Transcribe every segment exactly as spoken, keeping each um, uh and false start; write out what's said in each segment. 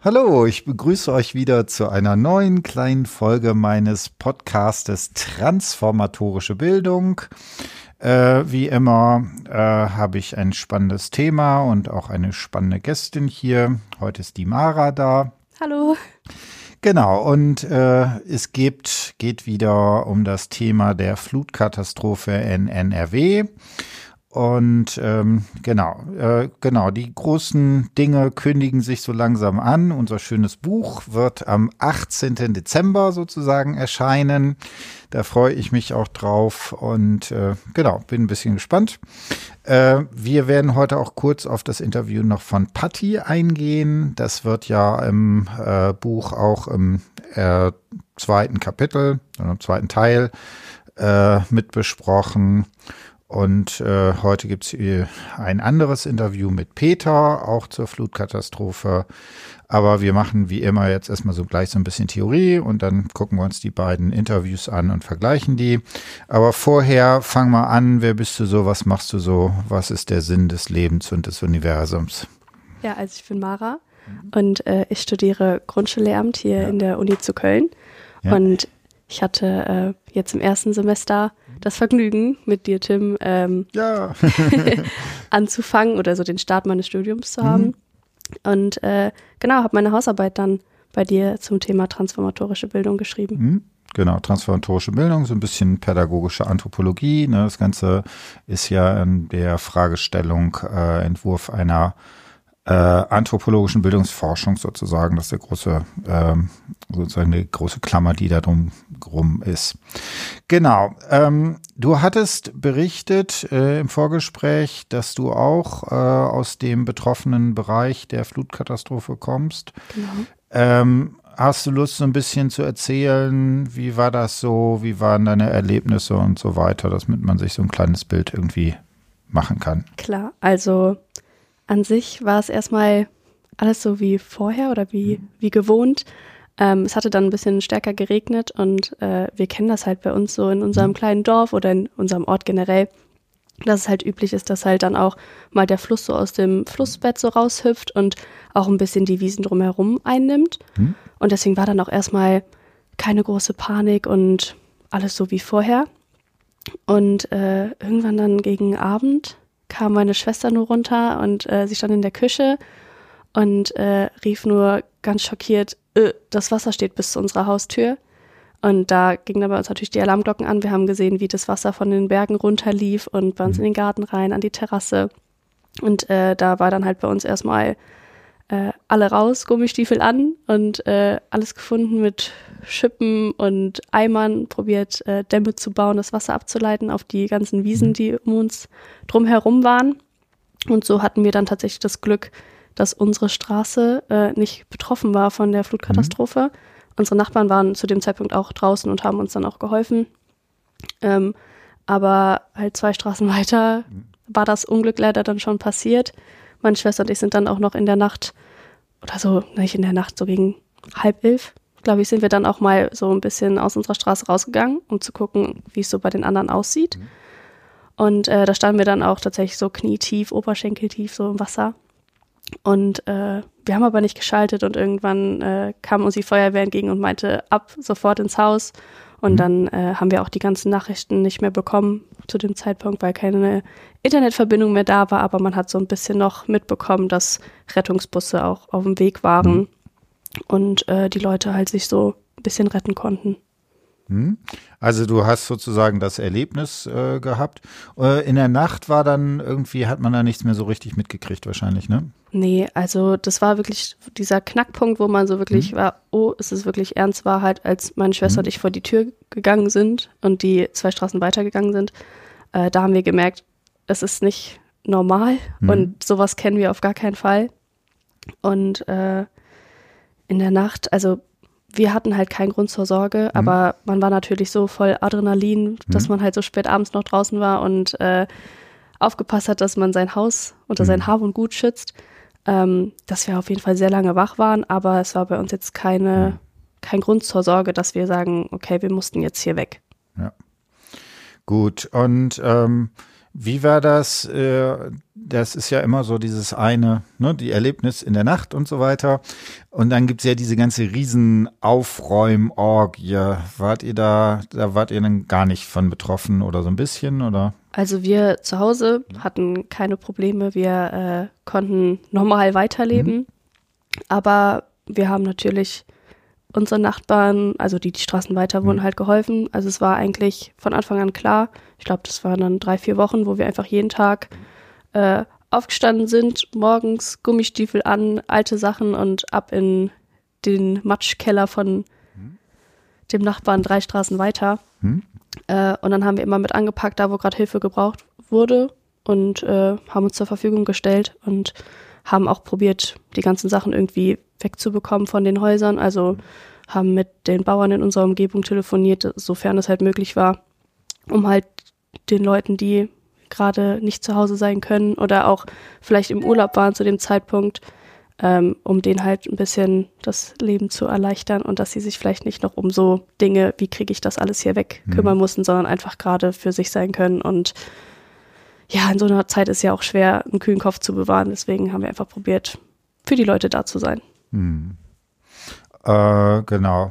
Hallo, ich begrüße euch wieder zu einer neuen kleinen Folge meines Podcastes Transformatorische Bildung. Äh, wie immer äh, habe ich ein spannendes Thema und auch eine spannende Gästin hier. Heute ist die Mara da. Hallo. Genau, und äh, es geht, geht wieder um das Thema der Flutkatastrophe in N R W. Und ähm, genau, äh, genau, die großen Dinge kündigen sich so langsam an. Unser schönes Buch wird am achtzehnten Dezember sozusagen erscheinen. Da freue ich mich auch drauf und äh, genau, bin ein bisschen gespannt. Äh, wir werden heute auch kurz auf das Interview noch von Patti eingehen. Das wird ja im äh, Buch auch im äh, zweiten Kapitel, im zweiten Teil äh, mit besprochen. Und äh, heute gibt es ein anderes Interview mit Peter, auch zur Flutkatastrophe. Aber wir machen wie immer jetzt erstmal so gleich so ein bisschen Theorie und dann gucken wir uns die beiden Interviews an und vergleichen die. Aber vorher fang mal an, wer bist du so, was machst du so, was ist der Sinn des Lebens und des Universums? Ja, also ich bin Mara mhm. und äh, ich studiere Grundschullehramt hier ja. in der Uni zu Köln. Ja. Und ich hatte äh, jetzt im ersten Semester das Vergnügen, mit dir, Tim, ähm, ja. anzufangen oder so den Start meines Studiums zu haben. Mhm. Und äh, genau, habe meine Hausarbeit dann bei dir zum Thema transformatorische Bildung geschrieben. Mhm. Genau, transformatorische Bildung, so ein bisschen pädagogische Anthropologie. Ne? Das Ganze ist ja in der Fragestellung äh, Entwurf einer Äh, anthropologischen Bildungsforschung sozusagen, das ist der große, ähm, sozusagen die große Klammer, die da drum rum ist. Genau. Ähm, du hattest berichtet äh, im Vorgespräch, dass du auch äh, aus dem betroffenen Bereich der Flutkatastrophe kommst. Genau. Ähm, hast du Lust, so ein bisschen zu erzählen, wie war das so, wie waren deine Erlebnisse und so weiter, damit man sich so ein kleines Bild irgendwie machen kann? Klar, also an sich war es erstmal alles so wie vorher oder wie, wie gewohnt. Ähm, es hatte dann ein bisschen stärker geregnet und äh, wir kennen das halt bei uns so in unserem kleinen Dorf oder in unserem Ort generell, dass es halt üblich ist, dass halt dann auch mal der Fluss so aus dem Flussbett so raushüpft und auch ein bisschen die Wiesen drumherum einnimmt. Mhm. Und deswegen war dann auch erstmal keine große Panik und alles so wie vorher. Und äh, irgendwann dann gegen Abend kam meine Schwester nur runter und äh, sie stand in der Küche und äh, rief nur ganz schockiert, äh, das Wasser steht bis zu unserer Haustür. Und da gingen dann bei uns natürlich die Alarmglocken an. Wir haben gesehen, wie das Wasser von den Bergen runterlief und bei uns in den Garten rein, an die Terrasse. Und äh, da war dann halt bei uns erstmal äh, alle raus, Gummistiefel an und äh, alles gefunden mit Schippen und Eimern, probiert äh, Dämme zu bauen, das Wasser abzuleiten auf die ganzen Wiesen, die um uns drumherum waren. Und so hatten wir dann tatsächlich das Glück, dass unsere Straße äh, nicht betroffen war von der Flutkatastrophe. Mhm. Unsere Nachbarn waren zu dem Zeitpunkt auch draußen und haben uns dann auch geholfen. Ähm, aber halt zwei Straßen weiter war das Unglück leider dann schon passiert. Meine Schwester und ich sind dann auch noch in der Nacht, oder so, nicht in der Nacht, so gegen halb elf, glaube ich, sind wir dann auch mal so ein bisschen aus unserer Straße rausgegangen, um zu gucken, wie es so bei den anderen aussieht. Mhm. Und äh, da standen wir dann auch tatsächlich so knietief, oberschenkeltief so im Wasser. Und äh, wir haben aber nicht geschaltet und irgendwann äh, kam uns die Feuerwehr entgegen und meinte, ab, sofort ins Haus. Und mhm. dann äh, haben wir auch die ganzen Nachrichten nicht mehr bekommen zu dem Zeitpunkt, weil keine Internetverbindung mehr da war. Aber man hat so ein bisschen noch mitbekommen, dass Rettungsbusse auch auf dem Weg waren mhm. und äh, die Leute halt sich so ein bisschen retten konnten. Also du hast sozusagen das Erlebnis äh, gehabt. Äh, in der Nacht war dann irgendwie, hat man da nichts mehr so richtig mitgekriegt wahrscheinlich, ne? Nee, also das war wirklich dieser Knackpunkt, wo man so wirklich mhm. war, oh, es ist wirklich ernst, war halt, als meine Schwester mhm. und ich vor die Tür gegangen sind und die zwei Straßen weitergegangen sind. Äh, da haben wir gemerkt, es ist nicht normal mhm. und sowas kennen wir auf gar keinen Fall. Und äh, in der Nacht, also wir hatten halt keinen Grund zur Sorge, mhm. aber man war natürlich so voll Adrenalin, dass mhm. man halt so spät abends noch draußen war und äh, aufgepasst hat, dass man sein Haus oder mhm. sein Hab und Gut schützt, ähm, dass wir auf jeden Fall sehr lange wach waren, aber es war bei uns jetzt keine, mhm. kein Grund zur Sorge, dass wir sagen, okay, wir mussten jetzt hier weg. Ja. Gut, und ähm, Wie war das? Äh, das ist ja immer so dieses eine, ne, die Erlebnis in der Nacht und so weiter. Und dann gibt's ja diese ganze riesen Aufräum-Orgie. Wart ihr da, da wart ihr dann gar nicht von betroffen oder so ein bisschen, oder? Also wir zu Hause hatten keine Probleme. Wir äh, konnten normal weiterleben. Mhm. Aber wir haben natürlich unsere Nachbarn, also die die Straßen weiter wohnen, mhm. halt geholfen. Also es war eigentlich von Anfang an klar. Ich glaube, das waren dann drei, vier Wochen, wo wir einfach jeden Tag äh, aufgestanden sind, morgens Gummistiefel an, alte Sachen und ab in den Matschkeller von mhm. dem Nachbarn drei Straßen weiter. Mhm. Äh, und dann haben wir immer mit angepackt, da wo gerade Hilfe gebraucht wurde und äh, haben uns zur Verfügung gestellt und haben auch probiert, die ganzen Sachen irgendwie wegzubekommen von den Häusern. Also haben mit den Bauern in unserer Umgebung telefoniert, sofern es halt möglich war, um halt den Leuten, die gerade nicht zu Hause sein können oder auch vielleicht im Urlaub waren zu dem Zeitpunkt, ähm, um denen halt ein bisschen das Leben zu erleichtern und dass sie sich vielleicht nicht noch um so Dinge, wie kriege ich das alles hier weg, mhm. kümmern mussten, sondern einfach gerade für sich sein können. Und ja, in so einer Zeit ist ja auch schwer, einen kühlen Kopf zu bewahren. Deswegen haben wir einfach probiert, für die Leute da zu sein. Hm. Äh, genau.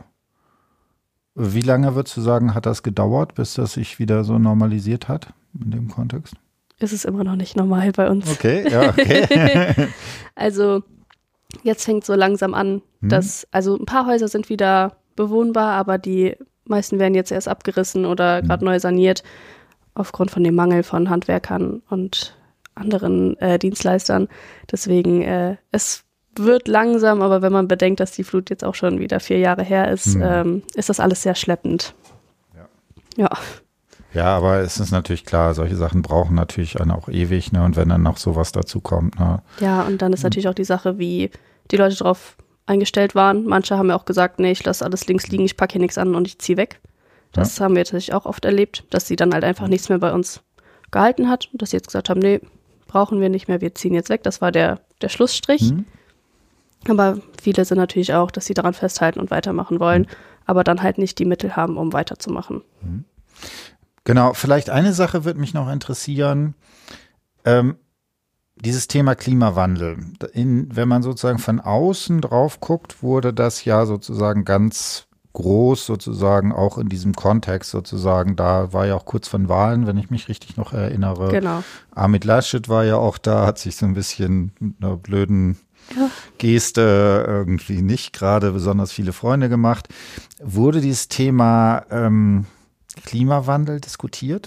Wie lange würdest du sagen, hat das gedauert, bis das sich wieder so normalisiert hat in dem Kontext? Ist es immer noch nicht normal bei uns. Okay, ja, okay. Also jetzt fängt so langsam an, hm. dass, also ein paar Häuser sind wieder bewohnbar, aber die meisten werden jetzt erst abgerissen oder gerade hm. neu saniert. Aufgrund von dem Mangel von Handwerkern und anderen äh, Dienstleistern. Deswegen, äh, es wird langsam, aber wenn man bedenkt, dass die Flut jetzt auch schon wieder vier Jahre her ist, mhm. ähm, ist das alles sehr schleppend. Ja. Ja. Ja, aber es ist natürlich klar, solche Sachen brauchen natürlich einen auch ewig, ne? Und wenn dann noch sowas dazu kommt, ne? Ja, und dann ist mhm. natürlich auch die Sache, wie die Leute darauf eingestellt waren. Manche haben ja auch gesagt, nee, ich lasse alles links liegen, ich packe hier nichts an und ich ziehe weg. Das ja. haben wir tatsächlich auch oft erlebt, dass sie dann halt einfach nichts mehr bei uns gehalten hat und dass sie jetzt gesagt haben, nee, brauchen wir nicht mehr, wir ziehen jetzt weg. Das war der, der Schlussstrich. Mhm. Aber viele sind natürlich auch, dass sie daran festhalten und weitermachen wollen, mhm. aber dann halt nicht die Mittel haben, um weiterzumachen. Mhm. Genau, vielleicht eine Sache würde mich noch interessieren. Ähm, dieses Thema Klimawandel. In, wenn man sozusagen von außen drauf guckt, wurde das ja sozusagen ganz groß sozusagen auch in diesem Kontext sozusagen, da war ja auch kurz von Wahlen, wenn ich mich richtig noch erinnere. Genau. Armin Laschet war ja auch da, hat sich so ein bisschen mit einer blöden ja. Geste irgendwie nicht gerade besonders viele Freunde gemacht. Wurde dieses Thema ähm, Klimawandel diskutiert?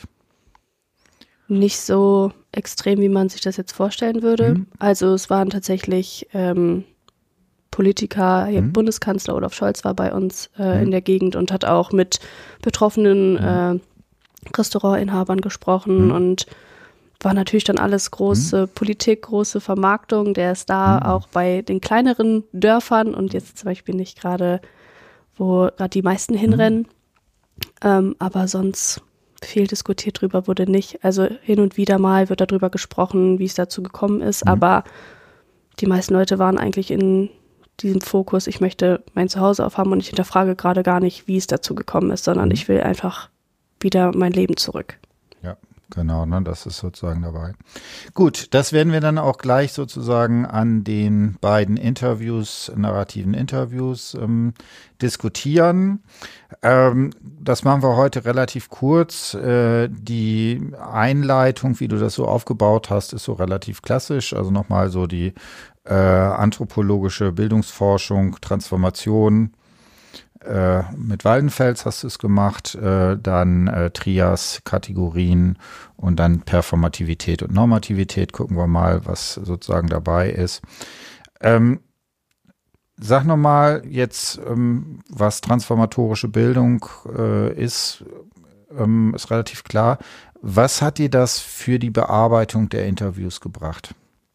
Nicht so extrem, wie man sich das jetzt vorstellen würde. Mhm. Also es waren tatsächlich ähm, Politiker, mhm. Bundeskanzler Olaf Scholz war bei uns äh, mhm. in der Gegend und hat auch mit betroffenen mhm. äh, Restaurantinhabern gesprochen mhm. und war natürlich dann alles große mhm. Politik, große Vermarktung. Der ist da mhm. auch bei den kleineren Dörfern und jetzt zum Beispiel nicht gerade, wo gerade die meisten hinrennen. Mhm. Ähm, aber sonst viel diskutiert drüber wurde nicht. Also hin und wieder mal wird darüber gesprochen, wie es dazu gekommen ist, mhm. aber die meisten Leute waren eigentlich in diesem Fokus, ich möchte mein Zuhause aufhaben und ich hinterfrage gerade gar nicht, wie es dazu gekommen ist, sondern mhm. ich will einfach wieder mein Leben zurück. Ja, genau, ne, das ist sozusagen dabei. Gut, das werden wir dann auch gleich sozusagen an den beiden Interviews, narrativen Interviews ähm, diskutieren. Ähm, das machen wir heute relativ kurz. Äh, die Einleitung, wie du das so aufgebaut hast, ist so relativ klassisch. Also nochmal so die äh, anthropologische Bildungsforschung, Transformation. Äh, mit Waldenfels hast du es gemacht, äh, dann äh, Trias, Kategorien und dann Performativität und Normativität. Gucken wir mal, was sozusagen dabei ist. Ähm, Sag nochmal jetzt, ähm, was transformatorische Bildung äh, ist, ähm, ist relativ klar. Was hat dir das für die Bearbeitung der Interviews gebracht?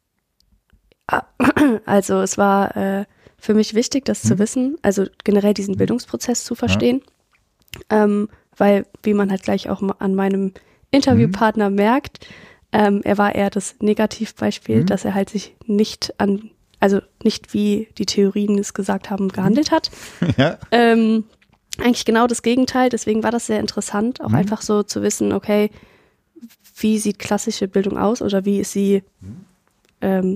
Also es war äh, für mich wichtig, das hm. zu wissen, also generell diesen Bildungsprozess zu verstehen, ja. ähm, weil, wie man halt gleich auch an meinem Interviewpartner hm. merkt, ähm, er war eher das Negativbeispiel, hm. dass er halt sich nicht an also nicht wie die Theorien es gesagt haben, gehandelt hat. Ja. Ähm, eigentlich genau das Gegenteil, deswegen war das sehr interessant, auch mhm. einfach so zu wissen, okay, wie sieht klassische Bildung aus oder wie ist sie ähm,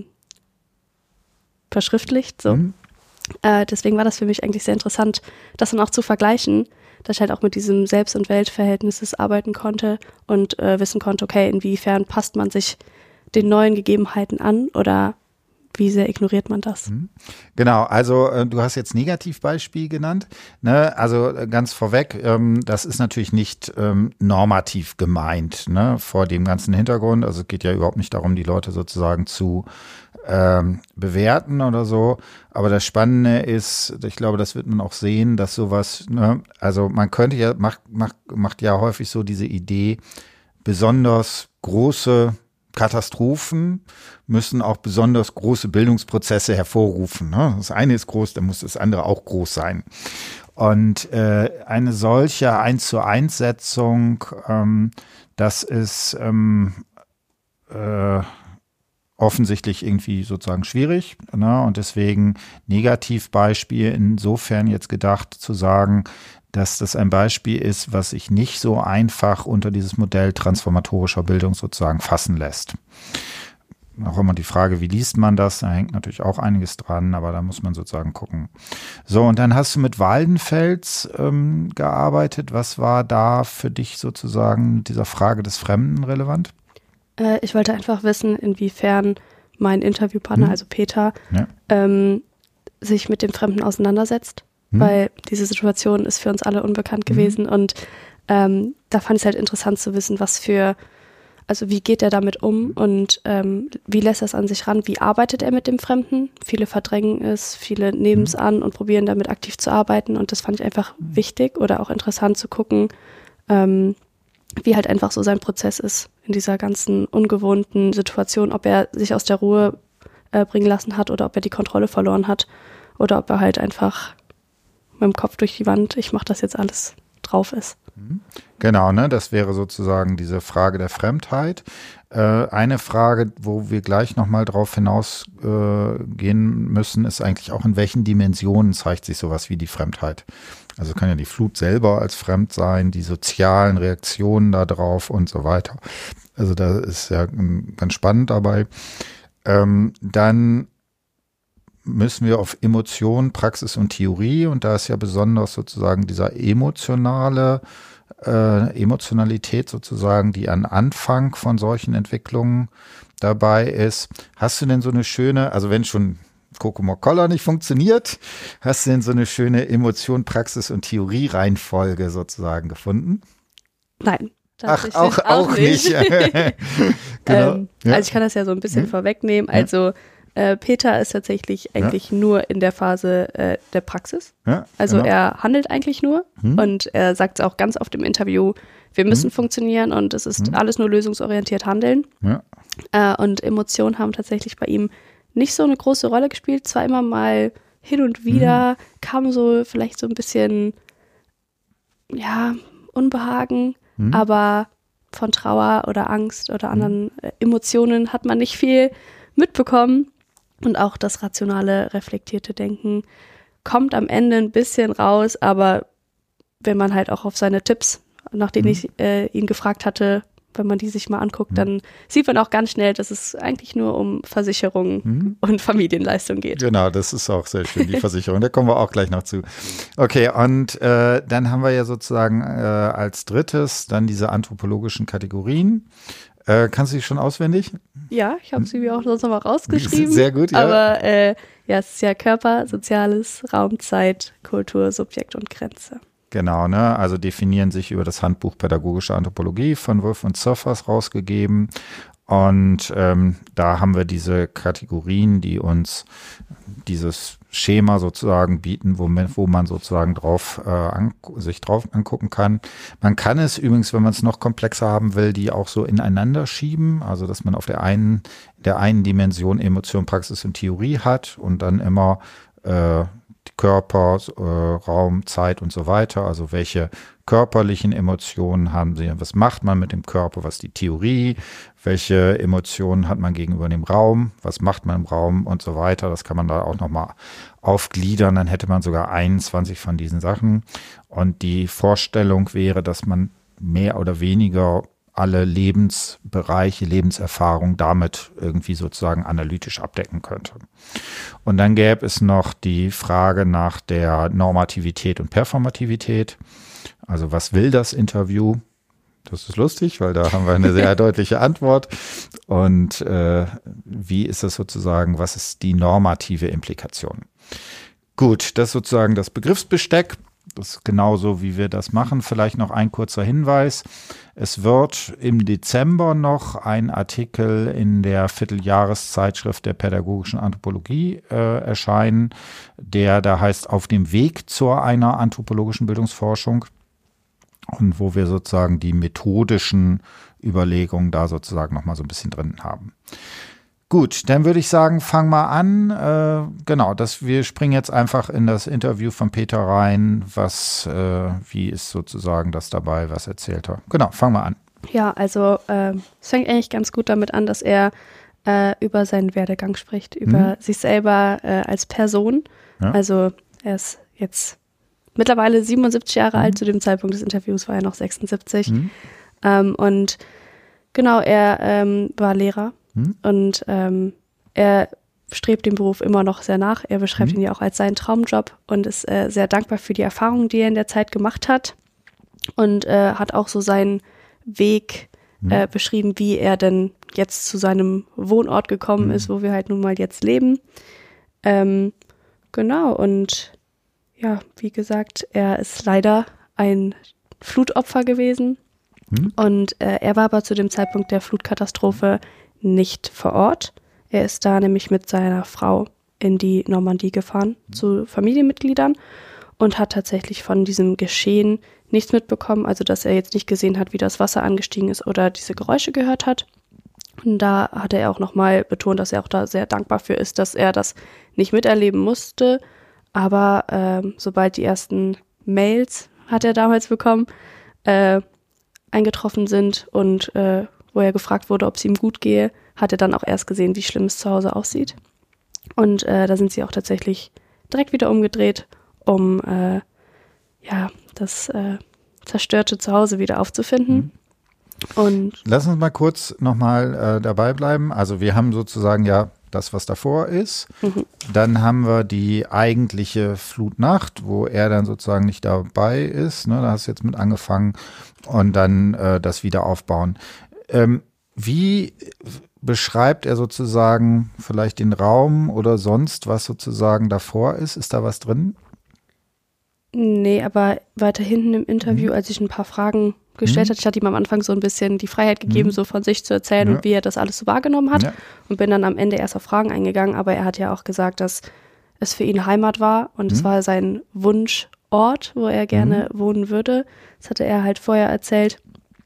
verschriftlicht, so. Mhm. Äh, deswegen war das für mich eigentlich sehr interessant, das dann auch zu vergleichen, dass ich halt auch mit diesem Selbst- und Weltverhältnisses arbeiten konnte und äh, wissen konnte, okay, inwiefern passt man sich den neuen Gegebenheiten an oder wie sehr ignoriert man das? Genau, also äh, du hast jetzt Negativbeispiel genannt, ne? Also äh, ganz vorweg, ähm, das ist natürlich nicht ähm, normativ gemeint, ne? Vor dem ganzen Hintergrund, also es geht ja überhaupt nicht darum, die Leute sozusagen zu ähm, bewerten oder so, aber das Spannende ist, ich glaube, das wird man auch sehen, dass sowas, ne? Also man könnte ja, macht, macht, macht ja häufig so diese Idee, besonders große Katastrophen müssen auch besonders große Bildungsprozesse hervorrufen. Ne? Das eine ist groß, dann muss das andere auch groß sein. Und äh, eine solche eins zu eins Setzung, ähm, das ist ähm, äh, offensichtlich irgendwie sozusagen schwierig. Ne? Und deswegen Negativbeispiel insofern jetzt gedacht zu sagen, dass das ein Beispiel ist, was sich nicht so einfach unter dieses Modell transformatorischer Bildung sozusagen fassen lässt. Auch immer die Frage, wie liest man das? Da hängt natürlich auch einiges dran, aber da muss man sozusagen gucken. So, und dann hast du mit Waldenfels ähm, gearbeitet. Was war da für dich sozusagen mit dieser Frage des Fremden relevant? Äh, ich wollte einfach wissen, inwiefern mein Interviewpartner, hm. also Peter, ja. ähm, sich mit dem Fremden auseinandersetzt. Hm. Weil diese Situation ist für uns alle unbekannt gewesen hm. und ähm, da fand ich es halt interessant zu wissen, was für, also wie geht er damit um und ähm, wie lässt er es an sich ran, wie arbeitet er mit dem Fremden? Viele verdrängen es, viele nehmen es hm. an und probieren damit aktiv zu arbeiten und das fand ich einfach wichtig oder auch interessant zu gucken, ähm, wie halt einfach so sein Prozess ist in dieser ganzen ungewohnten Situation, ob er sich aus der Ruhe äh, bringen lassen hat oder ob er die Kontrolle verloren hat oder ob er halt einfach mit dem Kopf durch die Wand, ich mache das jetzt alles, drauf ist. Genau, ne, das wäre sozusagen diese Frage der Fremdheit. Äh, eine Frage, wo wir gleich nochmal drauf hinausgehen äh, müssen, ist eigentlich auch, in welchen Dimensionen zeigt sich sowas wie die Fremdheit. Also kann ja die Flut selber als fremd sein, die sozialen Reaktionen darauf und so weiter. Also da ist ja ganz spannend dabei. Ähm, dann müssen wir auf Emotion, Praxis und Theorie und da ist ja besonders sozusagen dieser emotionale, äh, Emotionalität sozusagen, die an Anfang von solchen Entwicklungen dabei ist. Hast du denn so eine schöne, also wenn schon Kokomok-Koller nicht funktioniert, hast du denn so eine schöne Emotion, Praxis und Theorie Reihenfolge sozusagen gefunden? Nein. Ach, auch, auch nicht. nicht. Genau. ähm, ja. Also ich kann das ja so ein bisschen hm? vorwegnehmen. Also Äh, Peter ist tatsächlich eigentlich ja. nur in der Phase äh, der Praxis. Ja, also genau. Er handelt eigentlich nur hm. und er sagt auch ganz oft im Interview, wir müssen hm. funktionieren und es ist hm. alles nur lösungsorientiert handeln. Ja. Äh, und Emotionen haben tatsächlich bei ihm nicht so eine große Rolle gespielt. Zwar immer mal hin und wieder hm. kam so vielleicht so ein bisschen ja, Unbehagen, hm. aber von Trauer oder Angst oder anderen äh, Emotionen hat man nicht viel mitbekommen. Und auch das rationale, reflektierte Denken kommt am Ende ein bisschen raus, aber wenn man halt auch auf seine Tipps, nach denen mhm. ich äh, ihn gefragt hatte, wenn man die sich mal anguckt, mhm. dann sieht man auch ganz schnell, dass es eigentlich nur um Versicherungen mhm. und Familienleistung geht. Genau, das ist auch sehr schön, die Versicherung. Da kommen wir auch gleich noch zu. Okay, und äh, dann haben wir ja sozusagen äh, als drittes dann diese anthropologischen Kategorien. Äh, kannst du die schon auswendig? Ja, ich habe sie mir auch sonst noch mal rausgeschrieben. Sehr gut, ja. Aber äh, ja, es ist ja Körper, Soziales, Raum, Zeit, Kultur, Subjekt und Grenze. Genau, ne? Also definieren sich über das Handbuch Pädagogische Anthropologie von Wolf und Surfers rausgegeben. Und ähm, da haben wir diese Kategorien, die uns dieses Schema sozusagen bieten, wo man, wo man sozusagen drauf äh, an, sich drauf angucken kann. Man kann es übrigens, wenn man es noch komplexer haben will, die auch so ineinander schieben, also dass man auf der einen, der einen Dimension Emotion, Praxis und Theorie hat und dann immer äh, Körper, äh, Raum, Zeit und so weiter, also welche körperlichen Emotionen haben sie, was macht man mit dem Körper, was ist die Theorie, welche Emotionen hat man gegenüber dem Raum, was macht man im Raum und so weiter, das kann man da auch nochmal aufgliedern, dann hätte man sogar einundzwanzig von diesen Sachen und die Vorstellung wäre, dass man mehr oder weniger alle Lebensbereiche, Lebenserfahrung damit irgendwie sozusagen analytisch abdecken könnte. Und dann gäbe es noch die Frage nach der Normativität und Performativität. Also was will das Interview? Das ist lustig, weil da haben wir eine sehr deutliche Antwort. Und äh, wie ist das sozusagen, was ist die normative Implikation? Gut, das ist sozusagen das Begriffsbesteck. Das ist genauso, wie wir das machen. Vielleicht noch ein kurzer Hinweis. Es wird im Dezember noch ein Artikel in der Vierteljahreszeitschrift der pädagogischen Anthropologie äh, erscheinen, der da heißt Auf dem Weg zu einer anthropologischen Bildungsforschung. Und wo wir sozusagen die methodischen Überlegungen da sozusagen nochmal so ein bisschen drin haben. Gut, dann würde ich sagen, fang mal an. Äh, genau, das, wir springen jetzt einfach in das Interview von Peter rein. Was, äh, wie ist sozusagen das dabei, was erzählt er? Genau, fang mal an. Ja, also äh, es fängt eigentlich ganz gut damit an, dass er äh, über seinen Werdegang spricht, über mhm. sich selber äh, als Person. Ja. Also er ist jetzt mittlerweile siebenundsiebzig Jahre mhm. alt, zu dem Zeitpunkt des Interviews war er noch sechsundsiebzig. Mhm. Ähm, und genau, er ähm, war Lehrer mhm. und ähm, er strebt dem Beruf immer noch sehr nach. Er beschreibt mhm. ihn ja auch als seinen Traumjob und ist äh, sehr dankbar für die Erfahrungen, die er in der Zeit gemacht hat und äh, hat auch so seinen Weg mhm. äh, beschrieben, wie er denn jetzt zu seinem Wohnort gekommen mhm. ist, wo wir halt nun mal jetzt leben. Ähm, genau, und ja, wie gesagt, er ist leider ein Flutopfer gewesen hm. und äh, er war aber zu dem Zeitpunkt der Flutkatastrophe nicht vor Ort. Er ist da nämlich mit seiner Frau in die Normandie gefahren, hm. zu Familienmitgliedern und hat tatsächlich von diesem Geschehen nichts mitbekommen, also dass er jetzt nicht gesehen hat, wie das Wasser angestiegen ist oder diese Geräusche gehört hat. Und da hat er auch nochmal betont, dass er auch da sehr dankbar für ist, dass er das nicht miterleben musste. Aber ähm, sobald die ersten Mails, hat er damals bekommen, äh, eingetroffen sind und äh, wo er gefragt wurde, ob es ihm gut gehe, hat er dann auch erst gesehen, wie schlimm es zu Hause aussieht. Und äh, da sind sie auch tatsächlich direkt wieder umgedreht, um äh, ja, das äh, zerstörte Zuhause wieder aufzufinden. Mhm. Und lass uns mal kurz nochmal äh, dabei bleiben. Also wir haben sozusagen ja das, was davor ist. Mhm. Dann haben wir die eigentliche Flutnacht, wo er dann sozusagen nicht dabei ist. Ne, da hast du jetzt mit angefangen. Und dann äh, das Wiederaufbauen. Ähm, wie beschreibt er sozusagen vielleicht den Raum oder sonst, was sozusagen davor ist? Ist da was drin? Nee, aber weiter hinten im Interview, mhm. als ich ein paar Fragen gestellt mhm. hat, ich hatte ihm am Anfang so ein bisschen die Freiheit gegeben, mhm. so von sich zu erzählen ja. und wie er das alles so wahrgenommen hat ja. und bin dann am Ende erst auf Fragen eingegangen, aber er hat ja auch gesagt, dass es für ihn Heimat war und mhm. es war sein Wunschort, wo er gerne mhm. wohnen würde. Das hatte er halt vorher erzählt,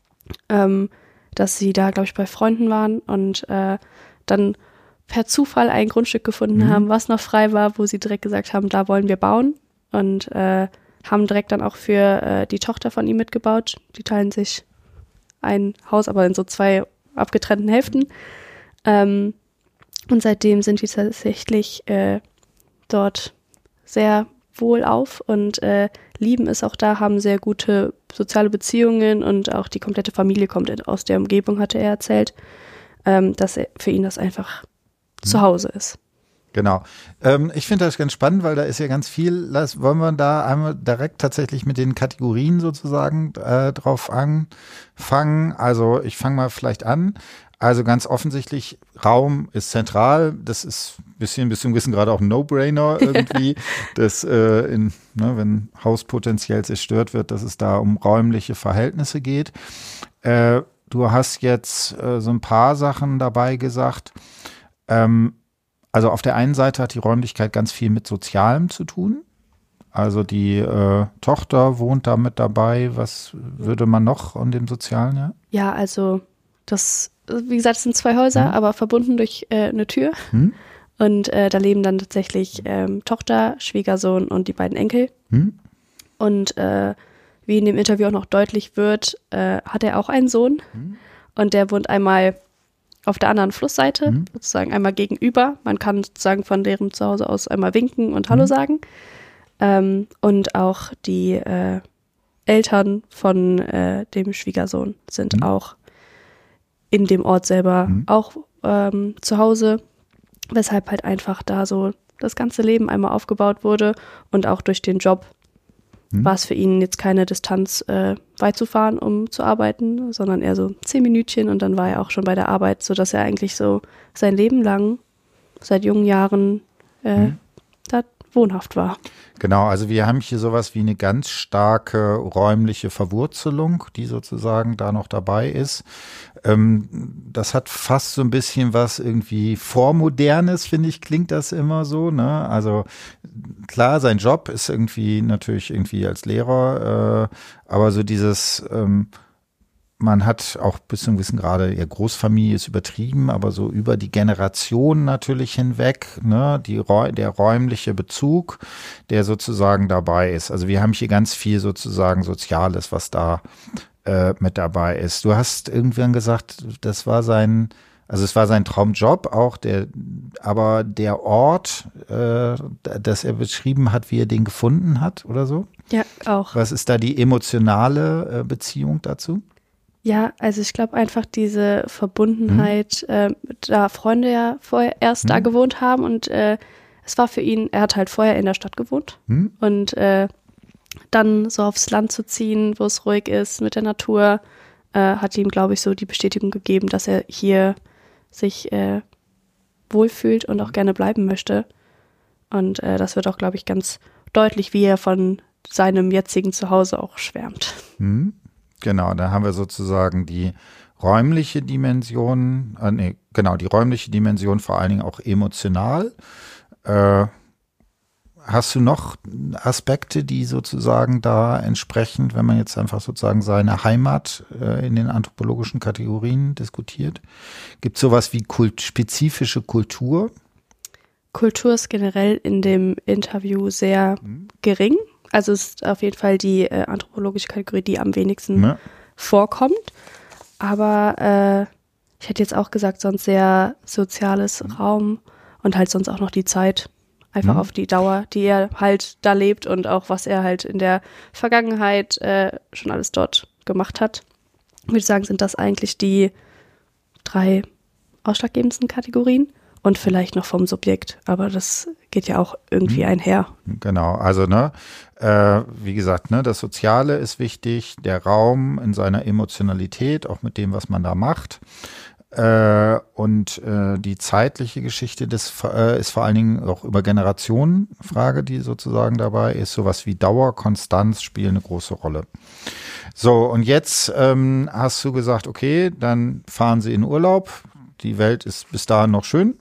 ähm, dass sie da, glaube ich, bei Freunden waren und äh, dann per Zufall ein Grundstück gefunden mhm. haben, was noch frei war, wo sie direkt gesagt haben, da wollen wir bauen und äh, haben direkt dann auch für äh, die Tochter von ihm mitgebaut. Die teilen sich ein Haus, aber in so zwei abgetrennten Hälften. Ähm, und seitdem sind die tatsächlich äh, dort sehr wohlauf und äh, lieben es auch da, haben sehr gute soziale Beziehungen und auch die komplette Familie kommt aus der Umgebung, hatte er erzählt, ähm, dass er, für ihn das einfach mhm. zu Hause ist. Genau. Ähm, ich finde das ganz spannend, weil da ist ja ganz viel. Lass, wollen wir da einmal direkt tatsächlich mit den Kategorien sozusagen äh, drauf anfangen? Also ich fange mal vielleicht an. Also ganz offensichtlich, Raum ist zentral. Das ist ein bisschen, bis zum Wissen gerade auch ein No-Brainer irgendwie, dass äh, in, ne, wenn Haus potenziell zerstört wird, dass es da um räumliche Verhältnisse geht. Äh, du hast jetzt äh, so ein paar Sachen dabei gesagt. Ähm, Also auf der einen Seite hat die Räumlichkeit ganz viel mit Sozialem zu tun. Also die äh, Tochter wohnt da mit dabei. Was würde man noch an dem Sozialen? Ja, ja also das, wie gesagt, es sind zwei Häuser, hm. aber verbunden durch äh, eine Tür. Hm. Und äh, da leben dann tatsächlich ähm, Tochter, Schwiegersohn und die beiden Enkel. Hm. Und äh, wie in dem Interview auch noch deutlich wird, äh, hat er auch einen Sohn. Hm. Und der wohnt einmal auf der anderen Flussseite, mhm. sozusagen einmal gegenüber. Man kann sozusagen von deren Zuhause aus einmal winken und Hallo mhm. sagen. Ähm, und auch die äh, Eltern von äh, dem Schwiegersohn sind mhm. auch in dem Ort selber Mhm. auch ähm, zu Hause, weshalb halt einfach da so das ganze Leben einmal aufgebaut wurde und auch durch den Job Mhm. war es für ihn jetzt keine Distanz, äh, weit zu fahren, um zu arbeiten, sondern eher so zehn Minütchen und dann war er auch schon bei der Arbeit, sodass er eigentlich so sein Leben lang, seit jungen Jahren, äh, Mhm. da wohnhaft war. Genau, also wir haben hier sowas wie eine ganz starke räumliche Verwurzelung, die sozusagen da noch dabei ist. Ähm, das hat fast so ein bisschen was irgendwie Vormodernes, finde ich, klingt das immer so, ne? Also klar, sein Job ist irgendwie natürlich irgendwie als Lehrer, äh, aber so dieses ähm, man hat auch bis zu einem gewissen Grade, ja, Großfamilie ist übertrieben, aber so über die Generationen natürlich hinweg, ne, die, Räu- der räumliche Bezug, der sozusagen dabei ist. Also wir haben hier ganz viel sozusagen Soziales, was da äh, mit dabei ist. Du hast irgendwann gesagt, das war sein, also es war sein Traumjob auch, der, aber der Ort, äh, dass er beschrieben hat, wie er den gefunden hat oder so. Ja, auch. Was ist da die emotionale äh, Beziehung dazu? Ja, also ich glaube einfach diese Verbundenheit, Mhm. äh, da Freunde ja vorher erst Mhm. da gewohnt haben und äh, es war für ihn, er hat halt vorher in der Stadt gewohnt Mhm. und äh, dann so aufs Land zu ziehen, wo es ruhig ist mit der Natur, äh, hat ihm, glaube ich, so die Bestätigung gegeben, dass er hier sich äh, wohlfühlt und auch gerne bleiben möchte. Und äh, das wird auch, glaube ich, ganz deutlich, wie er von seinem jetzigen Zuhause auch schwärmt. Mhm. Genau, da haben wir sozusagen die räumliche Dimension, äh, nee, genau, die räumliche Dimension vor allen Dingen auch emotional. Äh, hast du noch Aspekte, die sozusagen da entsprechend, wenn man jetzt einfach sozusagen seine Heimat äh, in den anthropologischen Kategorien diskutiert? Gibt es sowas wie kult spezifische Kultur? Kultur ist generell in dem Interview sehr Mhm. gering. Also es ist auf jeden Fall die äh, anthropologische Kategorie, die am wenigsten Ne? vorkommt. Aber äh, ich hätte jetzt auch gesagt, sonst sehr soziales Raum und halt sonst auch noch die Zeit. Einfach Mhm. auf die Dauer, die er halt da lebt und auch was er halt in der Vergangenheit äh, schon alles dort gemacht hat. Ich würde sagen, sind das eigentlich die drei ausschlaggebendsten Kategorien. Und vielleicht noch vom Subjekt, aber das geht ja auch irgendwie einher. Genau, also ne, äh, wie gesagt, ne, das Soziale ist wichtig, der Raum in seiner Emotionalität, auch mit dem, was man da macht. Äh, und äh, die zeitliche Geschichte des, äh, ist vor allen Dingen auch über Generationen Frage, die sozusagen dabei ist. Sowas wie Dauer, Konstanz spielen eine große Rolle. So, und jetzt ähm, hast du gesagt, okay, dann fahren Sie in Urlaub. Die Welt ist bis dahin noch schön.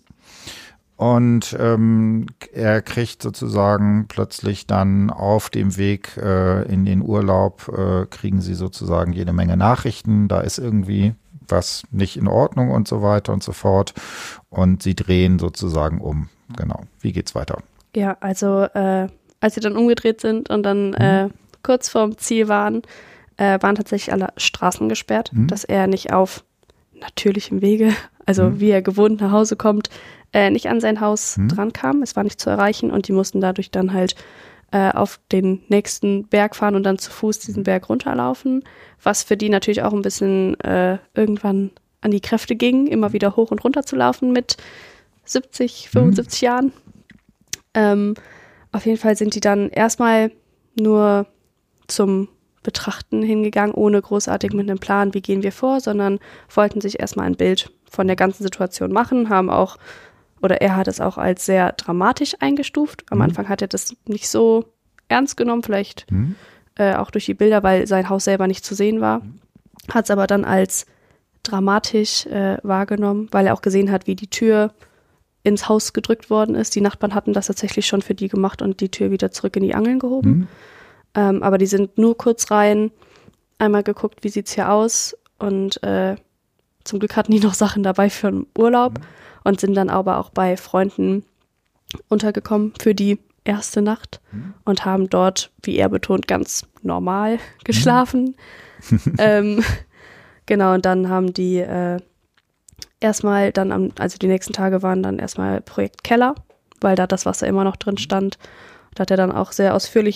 Und ähm, er kriegt sozusagen plötzlich dann auf dem Weg äh, in den Urlaub, äh, kriegen sie sozusagen jede Menge Nachrichten. Da ist irgendwie was nicht in Ordnung und so weiter und so fort. Und sie drehen sozusagen um. Genau. Wie geht's weiter? Ja, also äh, als sie dann umgedreht sind und dann Mhm. äh, kurz vorm Ziel waren, äh, waren tatsächlich alle Straßen gesperrt, Mhm. dass er nicht auf natürlichem Wege, also Mhm. wie er gewohnt nach Hause kommt, äh, nicht an sein Haus Mhm. drankam. Es war nicht zu erreichen und die mussten dadurch dann halt äh, auf den nächsten Berg fahren und dann zu Fuß diesen Berg runterlaufen, was für die natürlich auch ein bisschen äh, irgendwann an die Kräfte ging, immer wieder hoch und runter zu laufen mit siebzig, fünfundsiebzig Jahren. Ähm, auf jeden Fall sind die dann erstmal nur zum Betrachten hingegangen, ohne großartig mit einem Plan, wie gehen wir vor, sondern wollten sich erstmal ein Bild von der ganzen Situation machen, haben auch, oder er hat es auch als sehr dramatisch eingestuft. Am Mhm. Anfang hat er das nicht so ernst genommen, vielleicht Mhm. äh, auch durch die Bilder, weil sein Haus selber nicht zu sehen war, hat es aber dann als dramatisch äh, wahrgenommen, weil er auch gesehen hat, wie die Tür ins Haus gedrückt worden ist. Die Nachbarn hatten das tatsächlich schon für die gemacht und die Tür wieder zurück in die Angeln gehoben. Mhm. Ähm, aber die sind nur kurz rein, einmal geguckt, wie sieht's hier aus und äh, zum Glück hatten die noch Sachen dabei für einen Urlaub Mhm. und sind dann aber auch bei Freunden untergekommen für die erste Nacht Mhm. und haben dort, wie er betont, ganz normal geschlafen. ähm, genau, und dann haben die äh, erstmal dann, am, also die nächsten Tage waren dann erstmal Projekt Keller, weil da das Wasser immer noch drin stand. Da hat er dann auch sehr ausführlich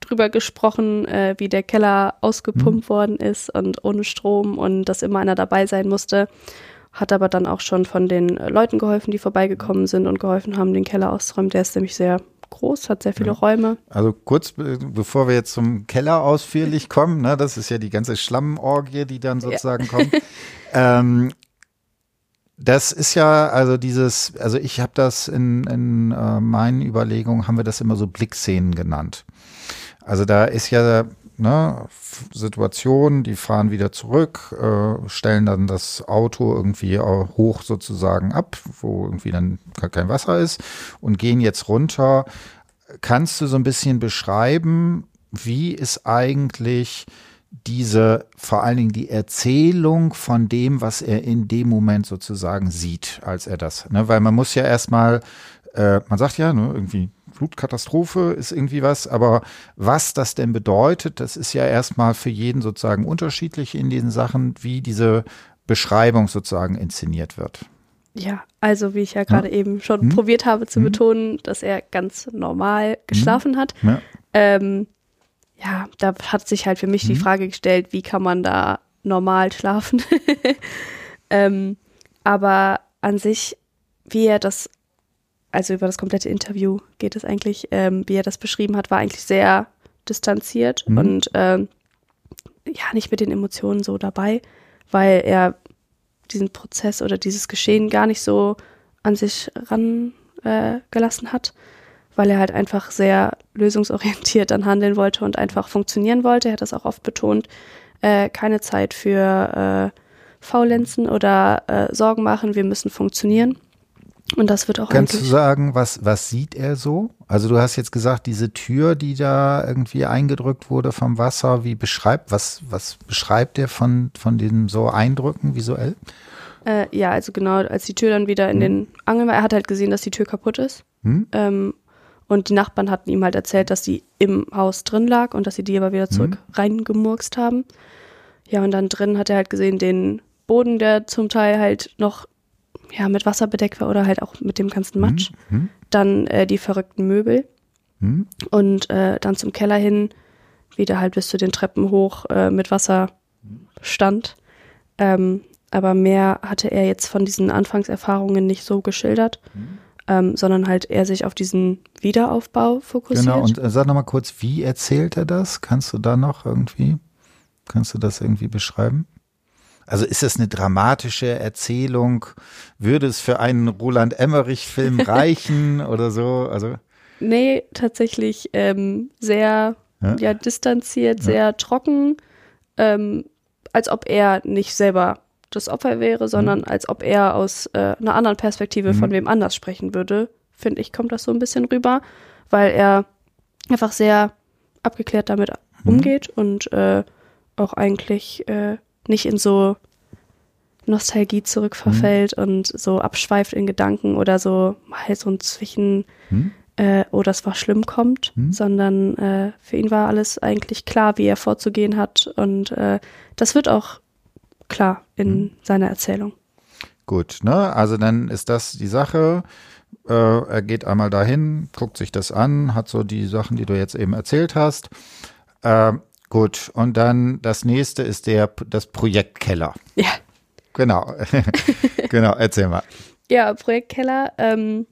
drüber gesprochen, äh, wie der Keller ausgepumpt mhm. worden ist und ohne Strom und dass immer einer dabei sein musste. Hat aber dann auch schon von den Leuten geholfen, die vorbeigekommen sind und geholfen haben, den Keller auszuräumen. Der ist nämlich sehr groß, hat sehr viele ja. Räume. Also kurz, bevor wir jetzt zum Keller ausführlich kommen, ne, das ist ja die ganze Schlammorgie, die dann sozusagen ja. kommt. ähm, das ist ja, also dieses, also ich habe das in, in äh, meinen Überlegungen, haben wir das immer so Blickszenen genannt. Also da ist ja ne, Situation, die fahren wieder zurück, äh, stellen dann das Auto irgendwie hoch sozusagen ab, wo irgendwie dann gar kein Wasser ist und gehen jetzt runter. Kannst du so ein bisschen beschreiben, wie ist eigentlich diese, vor allen Dingen die Erzählung von dem, was er in dem Moment sozusagen sieht, als er das, ne, weil man muss ja erstmal, äh, man sagt ja, ne, irgendwie Flutkatastrophe ist irgendwie was, aber was das denn bedeutet, das ist ja erstmal für jeden sozusagen unterschiedlich in diesen Sachen, wie diese Beschreibung sozusagen inszeniert wird. Ja, also wie ich ja gerade ja. eben schon hm? probiert habe zu hm? betonen, dass er ganz normal geschlafen hm? hat. Ja. Ähm, ja, da hat sich halt für mich hm? die Frage gestellt, wie kann man da normal schlafen? ähm, aber an sich, wie er das also über das komplette Interview geht es eigentlich, ähm, wie er das beschrieben hat, war eigentlich sehr distanziert mhm. und ähm, ja, nicht mit den Emotionen so dabei, weil er diesen Prozess oder dieses Geschehen gar nicht so an sich ran äh, gelassen hat, weil er halt einfach sehr lösungsorientiert dann handeln wollte und einfach funktionieren wollte. Er hat das auch oft betont, äh, keine Zeit für äh, Faulenzen oder äh, Sorgen machen, wir müssen funktionieren. Und das wird auch Kannst du sagen, was, was sieht er so? Also du hast jetzt gesagt, diese Tür, die da irgendwie eingedrückt wurde vom Wasser, wie beschreibt, was, was beschreibt er von, von den so Eindrücken visuell? Äh, ja, also genau, als die Tür dann wieder in hm. den Angeln war, er hat halt gesehen, dass die Tür kaputt ist. Hm. Ähm, und die Nachbarn hatten ihm halt erzählt, dass die im Haus drin lag und dass sie die aber wieder zurück hm. reingemurkst haben. Ja, und dann drin hat er halt gesehen, den Boden, der zum Teil halt noch ja, mit Wasser bedeckt war oder halt auch mit dem ganzen Matsch. Mhm. Dann äh, die verrückten Möbel. Mhm. Und äh, dann zum Keller hin, wieder halt bis zu den Treppen hoch äh, mit Wasser stand. Ähm, aber mehr hatte er jetzt von diesen Anfangserfahrungen nicht so geschildert, mhm. ähm, sondern halt eher sich auf diesen Wiederaufbau fokussiert. Genau, und äh, sag nochmal kurz, wie erzählt er das? Kannst du da noch irgendwie, kannst du das irgendwie beschreiben? Also ist das eine dramatische Erzählung? Würde es für einen Roland Emmerich-Film reichen oder so? Also nee, tatsächlich ähm, sehr ja? Ja, distanziert, ja. sehr trocken, ähm, als ob er nicht selber das Opfer wäre, sondern mhm. als ob er aus äh, einer anderen Perspektive mhm. von wem anders sprechen würde. Finde ich, kommt das so ein bisschen rüber, weil er einfach sehr abgeklärt damit mhm. umgeht und äh, auch eigentlich äh, nicht in so Nostalgie zurückverfällt mhm. und so abschweift in Gedanken oder so mal so ein Zwischen, mhm. äh, oh, das war schlimm kommt, mhm. sondern äh, für ihn war alles eigentlich klar, wie er vorzugehen hat und äh, das wird auch klar in mhm. seiner Erzählung. Gut, ne, also dann ist das die Sache, äh, er geht einmal dahin, guckt sich das an, hat so die Sachen, die du jetzt eben erzählt hast, äh, gut, und dann das nächste ist der, das Projekt Keller. Ja. Genau, genau, erzähl mal. Ja, Projekt Keller ähm,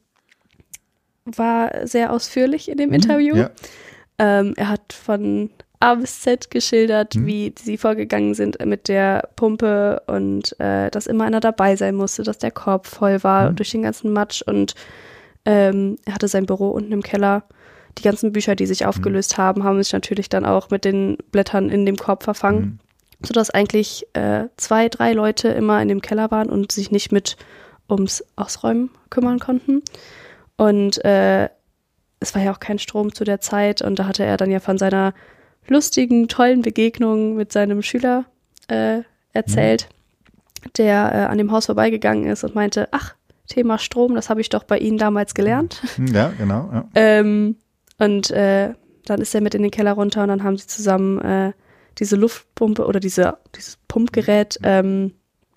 war sehr ausführlich in dem mhm, Interview. Ja. Ähm, er hat von A bis Z geschildert, mhm. wie sie vorgegangen sind mit der Pumpe und äh, dass immer einer dabei sein musste, dass der Korb voll war mhm. durch den ganzen Matsch und ähm, er hatte sein Büro unten im Keller. Die ganzen Bücher, die sich aufgelöst mhm. haben, haben sich natürlich dann auch mit den Blättern in dem Korb verfangen. Mhm. Sodass eigentlich äh, zwei, drei Leute immer in dem Keller waren und sich nicht mit ums Ausräumen kümmern konnten. Und äh, es war ja auch kein Strom zu der Zeit und da hatte er dann ja von seiner lustigen, tollen Begegnung mit seinem Schüler äh, erzählt, mhm. der äh, an dem Haus vorbeigegangen ist und meinte, ach, Thema Strom, das habe ich doch bei Ihnen damals gelernt. Ja, genau. Ja. ähm, und äh, dann ist er mit in den Keller runter und dann haben sie zusammen äh, diese Luftpumpe oder diese, dieses Pumpgerät ähm,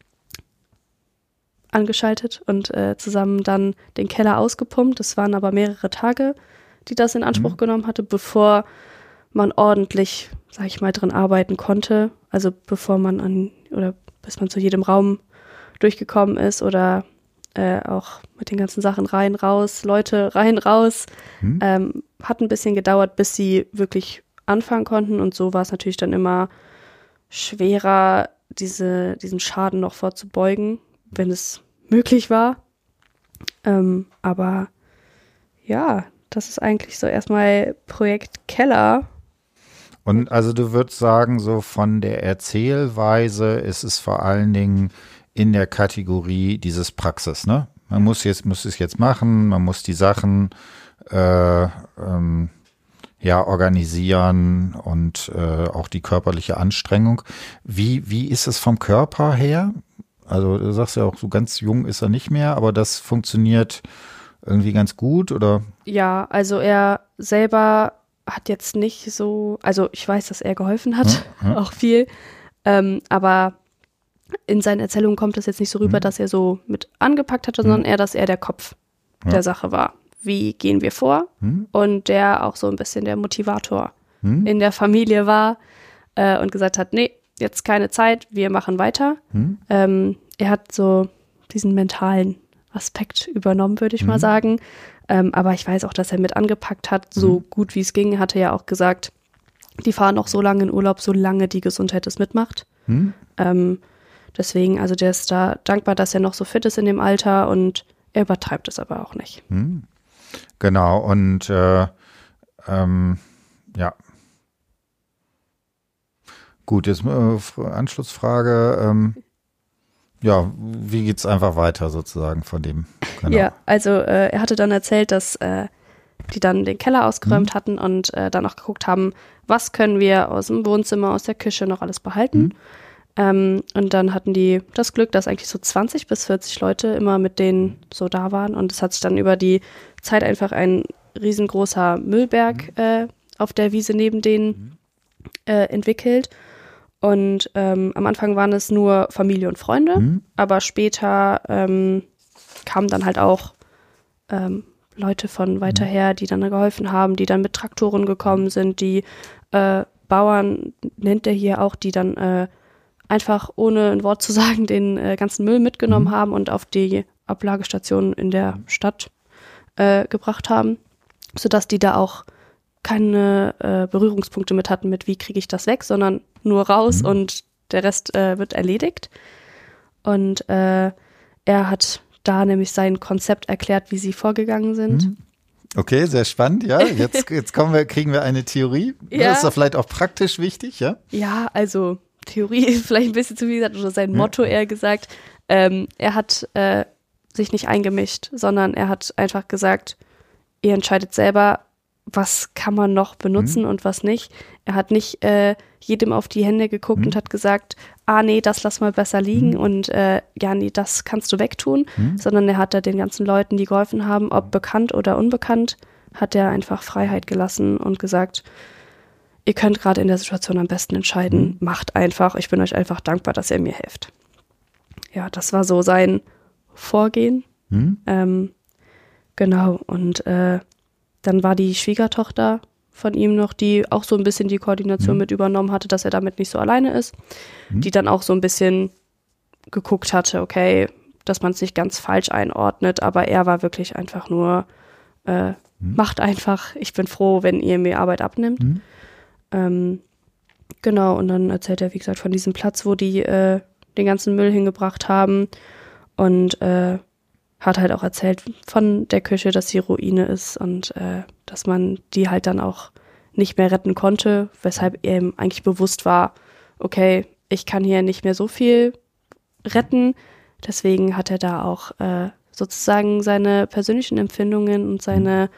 angeschaltet und äh, zusammen dann den Keller ausgepumpt. Das waren aber mehrere Tage, die das in Anspruch mhm. genommen hatte, bevor man ordentlich, sag ich mal, drin arbeiten konnte. Also bevor man an, oder bis man zu jedem Raum durchgekommen ist oder äh, auch mit den ganzen Sachen rein, raus, Leute rein, raus. Hm. Ähm, hat ein bisschen gedauert, bis sie wirklich anfangen konnten und so war es natürlich dann immer schwerer, diese, diesen Schaden noch vorzubeugen, wenn es möglich war. Ähm, aber ja, das ist eigentlich so erstmal Projekt Keller. Und also du würdest sagen, so von der Erzählweise ist es vor allen Dingen in der Kategorie dieses Praxis, ne? Man muss jetzt, muss es jetzt machen, man muss die Sachen äh, ähm, ja organisieren und äh, auch die körperliche Anstrengung. Wie, wie ist es vom Körper her? Also du sagst ja auch, so ganz jung ist er nicht mehr, aber das funktioniert irgendwie ganz gut, oder? Ja, also er selber hat jetzt nicht so, also ich weiß, dass er geholfen hat, hm, hm. auch viel, ähm, aber in seinen Erzählungen kommt es jetzt nicht so rüber, hm. dass er so mit angepackt hatte, sondern hm. eher, dass er der Kopf ja. der Sache war. Wie gehen wir vor? Hm. Und der auch so ein bisschen der Motivator hm. in der Familie war äh, und gesagt hat, nee, jetzt keine Zeit, wir machen weiter. Hm. Ähm, er hat so diesen mentalen Aspekt übernommen, würde ich hm. mal sagen. Ähm, aber ich weiß auch, dass er mit angepackt hat, so hm. gut wie es ging, hatte er auch gesagt, die fahren noch so lange in Urlaub, solange die Gesundheit es mitmacht. Hm. Ähm, deswegen, also der ist da dankbar, dass er noch so fit ist in dem Alter und er übertreibt es aber auch nicht. Hm. Genau, und äh, ähm, ja. Gut, jetzt äh, Anschlussfrage. Ähm, ja, wie geht's einfach weiter sozusagen von dem? Genau. Ja, also äh, er hatte dann erzählt, dass äh, die dann den Keller ausgeräumt mhm. hatten und äh, dann auch geguckt haben, was können wir aus dem Wohnzimmer, aus der Küche noch alles behalten. Mhm. Ähm, und dann hatten die das Glück, dass eigentlich so zwanzig bis vierzig Leute immer mit denen so da waren. Und es hat sich dann über die Zeit einfach ein riesengroßer Müllberg mhm. äh, auf der Wiese neben denen äh, entwickelt. Und ähm, am Anfang waren es nur Familie und Freunde, mhm. aber später ähm, kamen dann halt auch ähm, Leute von weiter her, die dann geholfen haben, die dann mit Traktoren gekommen sind, die äh, Bauern, nennt er hier auch, die dann äh, einfach ohne ein Wort zu sagen den äh, ganzen Müll mitgenommen mhm. haben und auf die Ablagestation in der Stadt äh, gebracht haben, sodass die da auch keine äh, Berührungspunkte mit hatten, mit wie kriege ich das weg, sondern nur raus mhm. und der Rest äh, wird erledigt. Und äh, er hat da nämlich sein Konzept erklärt, wie sie vorgegangen sind. Mhm. Okay, sehr spannend, ja. Jetzt, jetzt kommen wir, kriegen wir eine Theorie. Ja. Das ist doch vielleicht auch praktisch wichtig, ja? Ja, also Theorie ist vielleicht ein bisschen zu viel gesagt, oder sein ja. Motto eher gesagt. Ähm, er hat äh, sich nicht eingemischt, sondern er hat einfach gesagt, ihr entscheidet selber, was kann man noch benutzen mhm. und was nicht. Er hat nicht äh, jedem auf die Hände geguckt mhm. und hat gesagt, ah nee, das lass mal besser liegen mhm. und äh, ja nee, das kannst du wegtun, mhm. sondern er hat da den ganzen Leuten, die geholfen haben, ob bekannt oder unbekannt, hat er einfach Freiheit gelassen und gesagt, ihr könnt gerade in der Situation am besten entscheiden, mhm. macht einfach, ich bin euch einfach dankbar, dass ihr mir helft. Ja, das war so sein Vorgehen. Mhm. Ähm, genau, und äh, dann war die Schwiegertochter von ihm noch, die auch so ein bisschen die Koordination mhm. mit übernommen hatte, dass er damit nicht so alleine ist, mhm. die dann auch so ein bisschen geguckt hatte, okay, dass man es nicht ganz falsch einordnet, aber er war wirklich einfach nur, äh, mhm. macht einfach, ich bin froh, wenn ihr mir Arbeit abnimmt. Mhm. Ähm, genau, und dann erzählt er, wie gesagt, von diesem Platz, wo die äh, den ganzen Müll hingebracht haben und äh, hat halt auch erzählt von der Küche, dass sie Ruine ist und äh, dass man die halt dann auch nicht mehr retten konnte, weshalb ihm eigentlich bewusst war, okay, ich kann hier nicht mehr so viel retten. Deswegen hat er da auch äh, sozusagen seine persönlichen Empfindungen und seine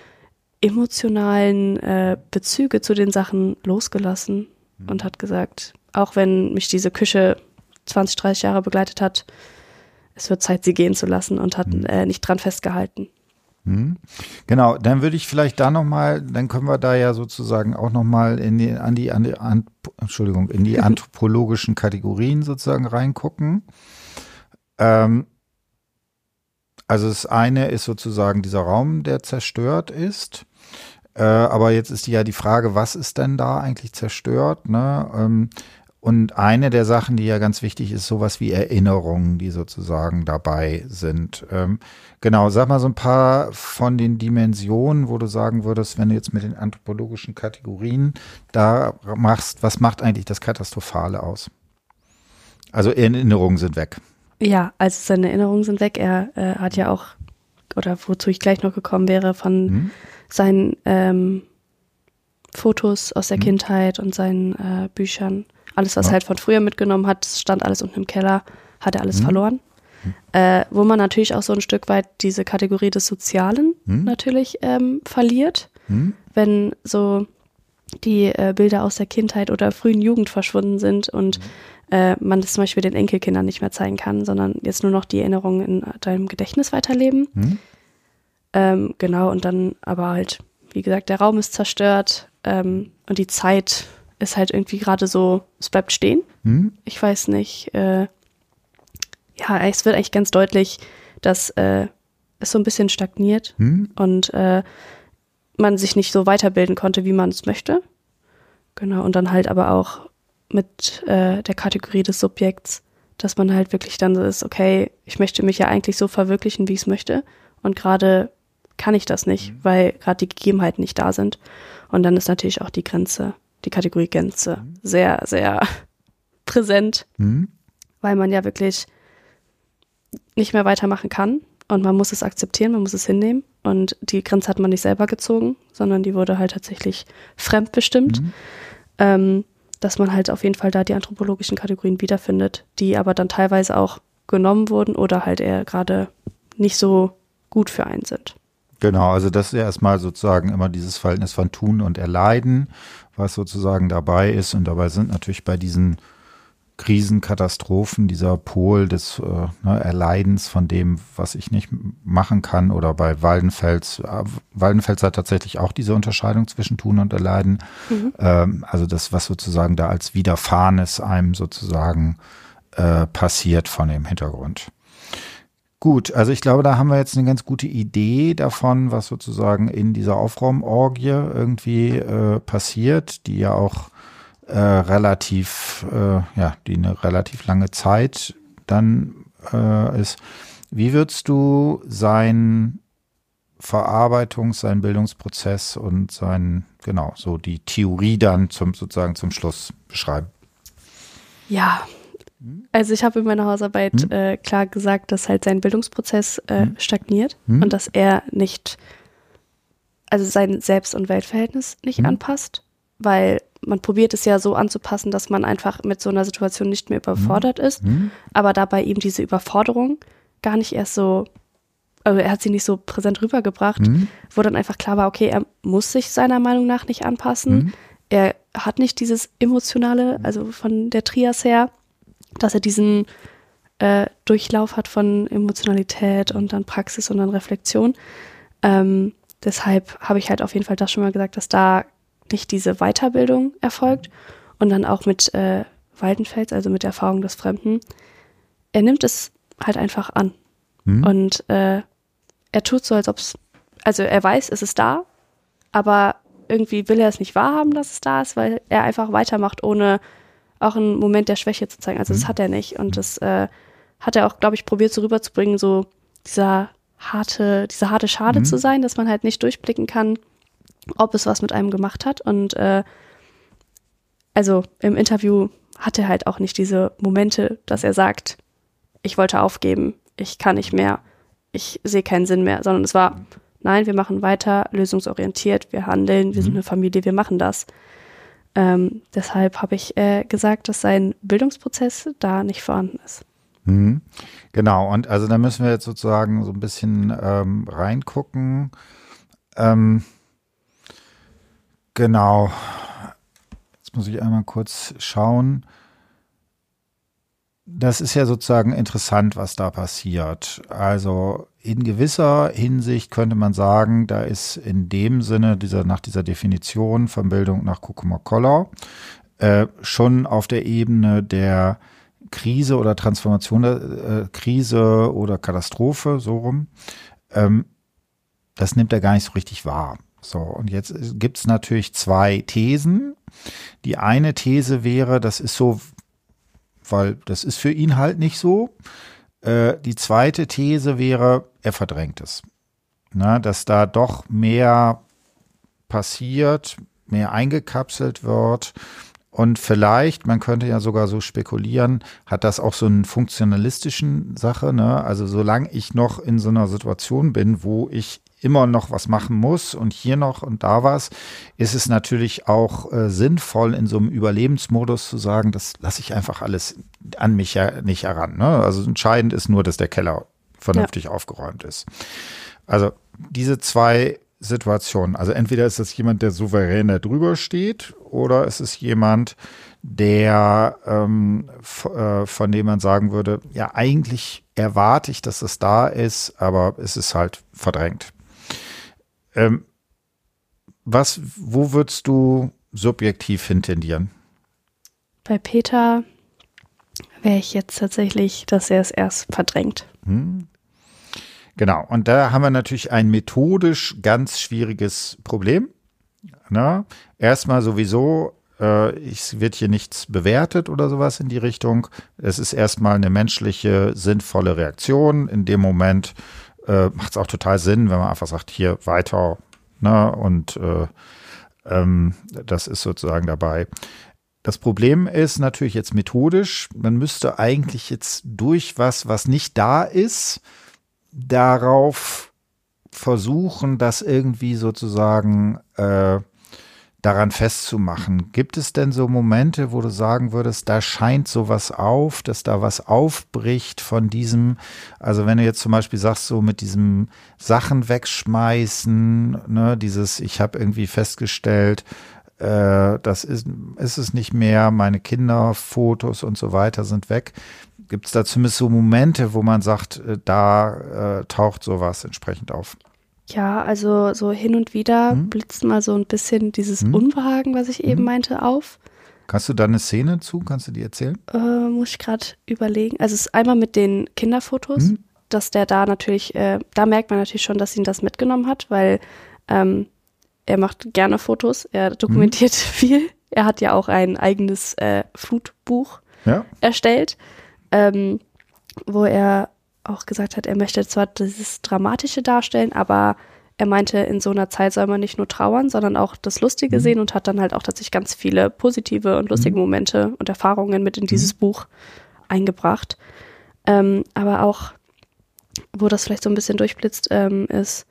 emotionalen äh, Bezüge zu den Sachen losgelassen und hat gesagt, auch wenn mich diese Küche zwanzig, dreißig Jahre begleitet hat, es wird Zeit, sie gehen zu lassen und hat mhm. äh, nicht dran festgehalten. Mhm. Genau, dann würde ich vielleicht da nochmal, dann können wir da ja sozusagen auch nochmal in die, an die, an die an, Entschuldigung, in die anthropologischen Kategorien sozusagen reingucken. Ähm, also das eine ist sozusagen dieser Raum, der zerstört ist. Äh, aber jetzt ist ja die Frage, was ist denn da eigentlich zerstört? Ne? Ähm, und eine der Sachen, die ja ganz wichtig ist, sowas wie Erinnerungen, die sozusagen dabei sind. Ähm, genau, sag mal so ein paar von den Dimensionen, wo du sagen würdest, wenn du jetzt mit den anthropologischen Kategorien da machst, was macht eigentlich das Katastrophale aus? Also Erinnerungen sind weg. Ja, also seine Erinnerungen sind weg. Er äh, hat ja auch, oder wozu ich gleich noch gekommen wäre, von hm. seinen ähm, Fotos aus der hm. Kindheit und seinen äh, Büchern. Alles, was ja. er halt von früher mitgenommen hat, stand alles unten im Keller, hat er alles hm. verloren. Hm. Äh, wo man natürlich auch so ein Stück weit diese Kategorie des Sozialen hm. natürlich ähm, verliert, hm. wenn so die äh, Bilder aus der Kindheit oder frühen Jugend verschwunden sind und hm. äh, man das zum Beispiel den Enkelkindern nicht mehr zeigen kann, sondern jetzt nur noch die Erinnerungen in deinem Gedächtnis weiterleben. Hm. Ähm, genau, und dann aber halt, wie gesagt, der Raum ist zerstört ähm, und die Zeit ist halt irgendwie gerade so, es bleibt stehen. Hm. Ich weiß nicht, äh, ja, es wird eigentlich ganz deutlich, dass äh, es so ein bisschen stagniert hm. und äh, man sich nicht so weiterbilden konnte, wie man es möchte. Genau, und dann halt aber auch mit äh, der Kategorie des Subjekts, dass man halt wirklich dann so ist, okay, ich möchte mich ja eigentlich so verwirklichen, wie ich es möchte und gerade kann ich das nicht, mhm. weil gerade die Gegebenheiten nicht da sind. Und dann ist natürlich auch die Grenze, die Kategorie Grenze mhm. sehr, sehr präsent, mhm. weil man ja wirklich nicht mehr weitermachen kann und man muss es akzeptieren, man muss es hinnehmen und die Grenze hat man nicht selber gezogen, sondern die wurde halt tatsächlich fremdbestimmt, mhm. ähm, dass man halt auf jeden Fall da die anthropologischen Kategorien wiederfindet, die aber dann teilweise auch genommen wurden oder halt eher gerade nicht so gut für einen sind. Genau, also das ist ja erstmal sozusagen immer dieses Verhältnis von Tun und Erleiden, was sozusagen dabei ist. Und dabei sind natürlich bei diesen Krisen, Katastrophen, dieser Pol des äh, ne, Erleidens von dem, was ich nicht machen kann. Oder bei Waldenfels, äh, Waldenfels hat tatsächlich auch diese Unterscheidung zwischen Tun und Erleiden. Mhm. Ähm, also das, was sozusagen da als Widerfahrenes einem sozusagen äh, passiert von dem Hintergrund. Gut, also ich glaube, da haben wir jetzt eine ganz gute Idee davon, was sozusagen in dieser Aufraumorgie irgendwie äh, passiert, die ja auch äh, relativ, äh, ja, die eine relativ lange Zeit dann äh, ist. Wie würdest du seinen Verarbeitungs-, seinen Bildungsprozess und sein, genau, so die Theorie dann zum sozusagen zum Schluss beschreiben? Ja, also ich habe in meiner Hausarbeit hm? äh, klar gesagt, dass halt sein Bildungsprozess äh, hm? stagniert hm? und dass er nicht, also sein Selbst- und Weltverhältnis nicht hm? anpasst, weil man probiert es ja so anzupassen, dass man einfach mit so einer Situation nicht mehr überfordert hm? ist, hm? aber dabei eben diese Überforderung gar nicht erst so, also er hat sie nicht so präsent rübergebracht, hm? wo dann einfach klar war, okay, er muss sich seiner Meinung nach nicht anpassen, hm? er hat nicht dieses Emotionale, also von der Trias her, dass er diesen äh, Durchlauf hat von Emotionalität und dann Praxis und dann Reflexion. Ähm, deshalb habe ich halt auf jeden Fall das schon mal gesagt, dass da nicht diese Weiterbildung erfolgt. Und dann auch mit äh, Waldenfels, also mit der Erfahrung des Fremden. Er nimmt es halt einfach an. Mhm. Und äh, er tut so, als ob es, also er weiß, es ist da, aber irgendwie will er es nicht wahrhaben, dass es da ist, weil er einfach weitermacht, ohne auch einen Moment der Schwäche zu zeigen. Also das hat er nicht. Und das äh, hat er auch, glaube ich, probiert so rüberzubringen, so dieser harte, diese harte Schale mhm. zu sein, dass man halt nicht durchblicken kann, ob es was mit einem gemacht hat. Und äh, also im Interview hat er halt auch nicht diese Momente, dass er sagt, ich wollte aufgeben, ich kann nicht mehr, ich sehe keinen Sinn mehr, sondern es war, nein, wir machen weiter, lösungsorientiert, wir handeln, wir mhm. sind eine Familie, wir machen das. Ähm, deshalb habe ich äh, gesagt, dass sein Bildungsprozess da nicht vorhanden ist. Mhm. Genau, und also da müssen wir jetzt sozusagen so ein bisschen ähm, reingucken. Ähm, genau, jetzt muss ich einmal kurz schauen. Das ist ja sozusagen interessant, was da passiert. Also in gewisser Hinsicht könnte man sagen, da ist in dem Sinne dieser nach dieser Definition von Bildung nach Kukumokoller äh, schon auf der Ebene der Krise oder Transformation der äh, Krise oder Katastrophe, so rum, ähm, das nimmt er gar nicht so richtig wahr. So, und jetzt gibt es natürlich zwei Thesen. Die eine These wäre, das ist so, weil das ist für ihn halt nicht so. Äh, die zweite These wäre, er verdrängt es. Na, dass da doch mehr passiert, mehr eingekapselt wird. Und vielleicht, man könnte ja sogar so spekulieren, hat das auch so einen funktionalistischen Sache, ne? Also solange ich noch in so einer Situation bin, wo ich immer noch was machen muss und hier noch und da was, ist es natürlich auch äh, sinnvoll, in so einem Überlebensmodus zu sagen, das lasse ich einfach alles an mich ja nicht heran. Ne? Also entscheidend ist nur, dass der Keller vernünftig ja. aufgeräumt ist. Also diese zwei Situationen, also entweder ist es jemand, der souverän da drüber steht, oder es ist jemand, der ähm, f- äh, von dem man sagen würde, ja, eigentlich erwarte ich, dass es da ist, aber es ist halt verdrängt. Ähm, was, wo würdest du subjektiv hintendieren? Bei Peter wäre ich jetzt tatsächlich, dass er es erst verdrängt. Hm. Genau, und da haben wir natürlich ein methodisch ganz schwieriges Problem. Na, erstmal sowieso, äh, es wird hier nichts bewertet oder sowas in die Richtung. Es ist erstmal eine menschliche, sinnvolle Reaktion. In dem Moment äh, macht es auch total Sinn, wenn man einfach sagt, hier weiter, ne, und äh, ähm, das ist sozusagen dabei. Das Problem ist natürlich jetzt methodisch, man müsste eigentlich jetzt durch was, was nicht da ist, darauf versuchen, das irgendwie sozusagen äh, daran festzumachen. Gibt es denn so Momente, wo du sagen würdest, da scheint sowas auf, dass da was aufbricht von diesem, also wenn du jetzt zum Beispiel sagst, so mit diesem Sachen wegschmeißen, ne, dieses, ich habe irgendwie festgestellt, äh, das ist, ist es nicht mehr, meine Kinderfotos und so weiter sind weg. Gibt es da zumindest so Momente, wo man sagt, äh, da äh, taucht sowas entsprechend auf? Ja, also so hin und wieder hm? blitzt mal so ein bisschen dieses hm? Unbehagen, was ich eben hm? meinte, auf. Kannst du da eine Szene zu? Kannst du die erzählen? Äh, muss ich gerade überlegen. Also es ist einmal mit den Kinderfotos, hm? dass der da natürlich, äh, da merkt man natürlich schon, dass ihn das mitgenommen hat, weil ähm, er macht gerne Fotos, er dokumentiert hm? viel. Er hat ja auch ein eigenes äh, Flutbuch ja? erstellt, ähm, wo er auch gesagt hat, er möchte zwar dieses Dramatische darstellen, aber er meinte, in so einer Zeit soll man nicht nur trauern, sondern auch das Lustige mhm. sehen, und hat dann halt auch tatsächlich ganz viele positive und lustige mhm. Momente und Erfahrungen mit in dieses mhm. Buch eingebracht. Ähm, aber auch, wo das vielleicht so ein bisschen durchblitzt, ähm, ist,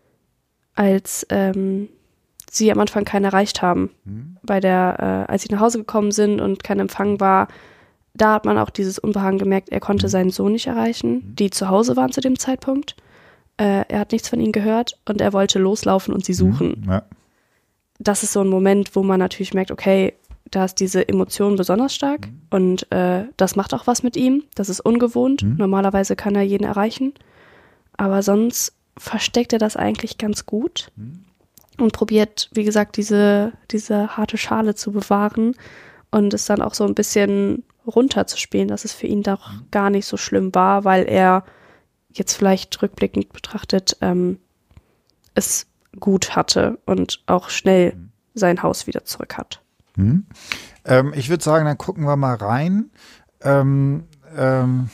als ähm, sie am Anfang keinen erreicht haben, mhm. bei der, äh, als sie nach Hause gekommen sind und kein Empfang war. Da hat man auch dieses Unbehagen gemerkt, er konnte seinen Sohn nicht erreichen, die zu Hause waren zu dem Zeitpunkt. Äh, er hat nichts von ihnen gehört und er wollte loslaufen und sie suchen. Ja. Das ist so ein Moment, wo man natürlich merkt, okay, da ist diese Emotion besonders stark mhm. und äh, das macht auch was mit ihm. Das ist ungewohnt. Mhm. Normalerweise kann er jeden erreichen. Aber sonst versteckt er das eigentlich ganz gut mhm. und probiert, wie gesagt, diese, diese harte Schale zu bewahren und es dann auch so ein bisschen runterzuspielen, dass es für ihn doch gar nicht so schlimm war, weil er jetzt vielleicht rückblickend betrachtet ähm, es gut hatte und auch schnell sein Haus wieder zurück hat. Hm. Ähm, ich würde sagen, dann gucken wir mal rein. Ähm, ähm,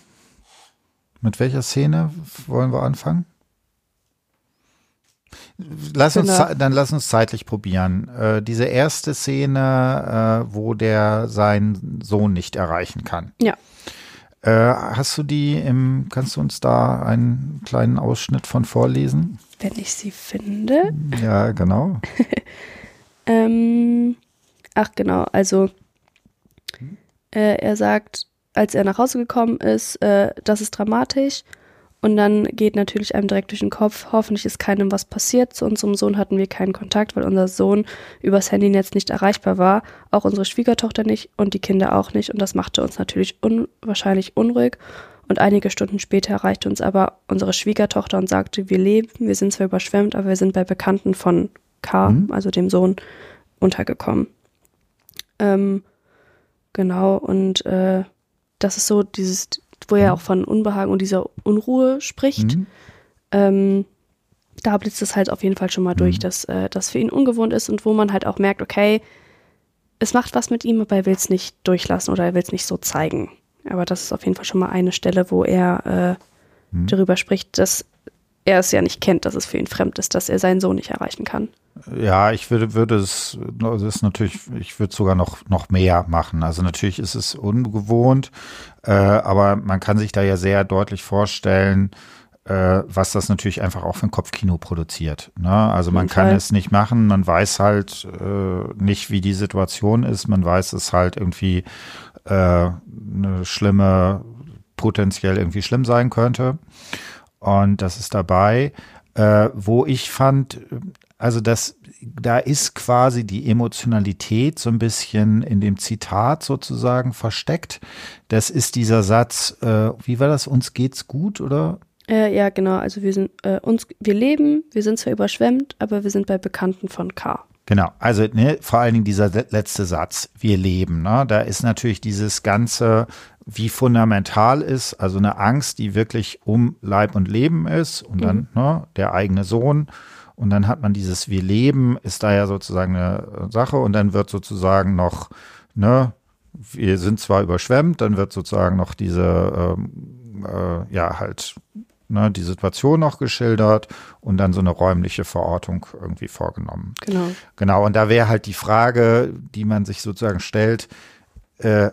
mit welcher Szene wollen wir anfangen? Lass uns, genau. Dann lass uns zeitlich probieren. Äh, diese erste Szene, äh, wo der seinen Sohn nicht erreichen kann. Ja. Äh, hast du die im, kannst du uns da einen kleinen Ausschnitt von vorlesen? Wenn ich sie finde. Ja, genau. ähm, ach genau, also äh, er sagt, als er nach Hause gekommen ist, äh, das ist dramatisch. Und dann geht natürlich einem direkt durch den Kopf, hoffentlich ist keinem was passiert. Zu unserem Sohn hatten wir keinen Kontakt, weil unser Sohn übers Handynetz nicht erreichbar war. Auch unsere Schwiegertochter nicht und die Kinder auch nicht. Und das machte uns natürlich unwahrscheinlich unruhig. Und einige Stunden später erreichte uns aber unsere Schwiegertochter und sagte, wir leben, wir sind zwar überschwemmt, aber wir sind bei Bekannten von K., mhm. also dem Sohn, untergekommen. Ähm, genau, und äh, das ist so dieses, wo er auch von Unbehagen und dieser Unruhe spricht. Mhm. Ähm, da blitzt es halt auf jeden Fall schon mal durch, Mhm. dass äh, das für ihn ungewohnt ist und wo man halt auch merkt, okay, es macht was mit ihm, aber er will es nicht durchlassen oder er will es nicht so zeigen. Aber das ist auf jeden Fall schon mal eine Stelle, wo er äh, Mhm. darüber spricht, dass er es ja nicht kennt, dass es für ihn fremd ist, dass er seinen Sohn nicht erreichen kann. Ja, ich würde, würde es, das ist natürlich, ich würde sogar noch, noch mehr machen. Also natürlich ist es ungewohnt, äh, aber man kann sich da ja sehr deutlich vorstellen, äh, was das natürlich einfach auch für ein Kopfkino produziert. Ne? Also man jeden kann Fall. es nicht machen, man weiß halt äh, nicht, wie die Situation ist, man weiß es halt irgendwie äh, eine schlimme, potenziell irgendwie schlimm sein könnte. Und das ist dabei, äh, wo ich fand, also das, da ist quasi die Emotionalität so ein bisschen in dem Zitat sozusagen versteckt. Das ist dieser Satz, äh, wie war das, uns geht's gut, oder? Äh, ja, genau. Also wir sind äh, uns, wir leben, wir sind zwar überschwemmt, aber wir sind bei Bekannten von K. Genau, also ne, vor allen Dingen dieser letzte Satz, wir leben, ne? Da ist natürlich dieses Ganze, wie fundamental ist, also eine Angst, die wirklich um Leib und Leben ist und dann Mhm. ne, der eigene Sohn und dann hat man dieses wir leben, ist da ja sozusagen eine Sache und dann wird sozusagen noch, ne, wir sind zwar überschwemmt, dann wird sozusagen noch diese, ähm, äh, ja halt, ne, die Situation noch geschildert und dann so eine räumliche Verortung irgendwie vorgenommen. Genau. Genau, und da wäre halt die Frage, die man sich sozusagen stellt, äh,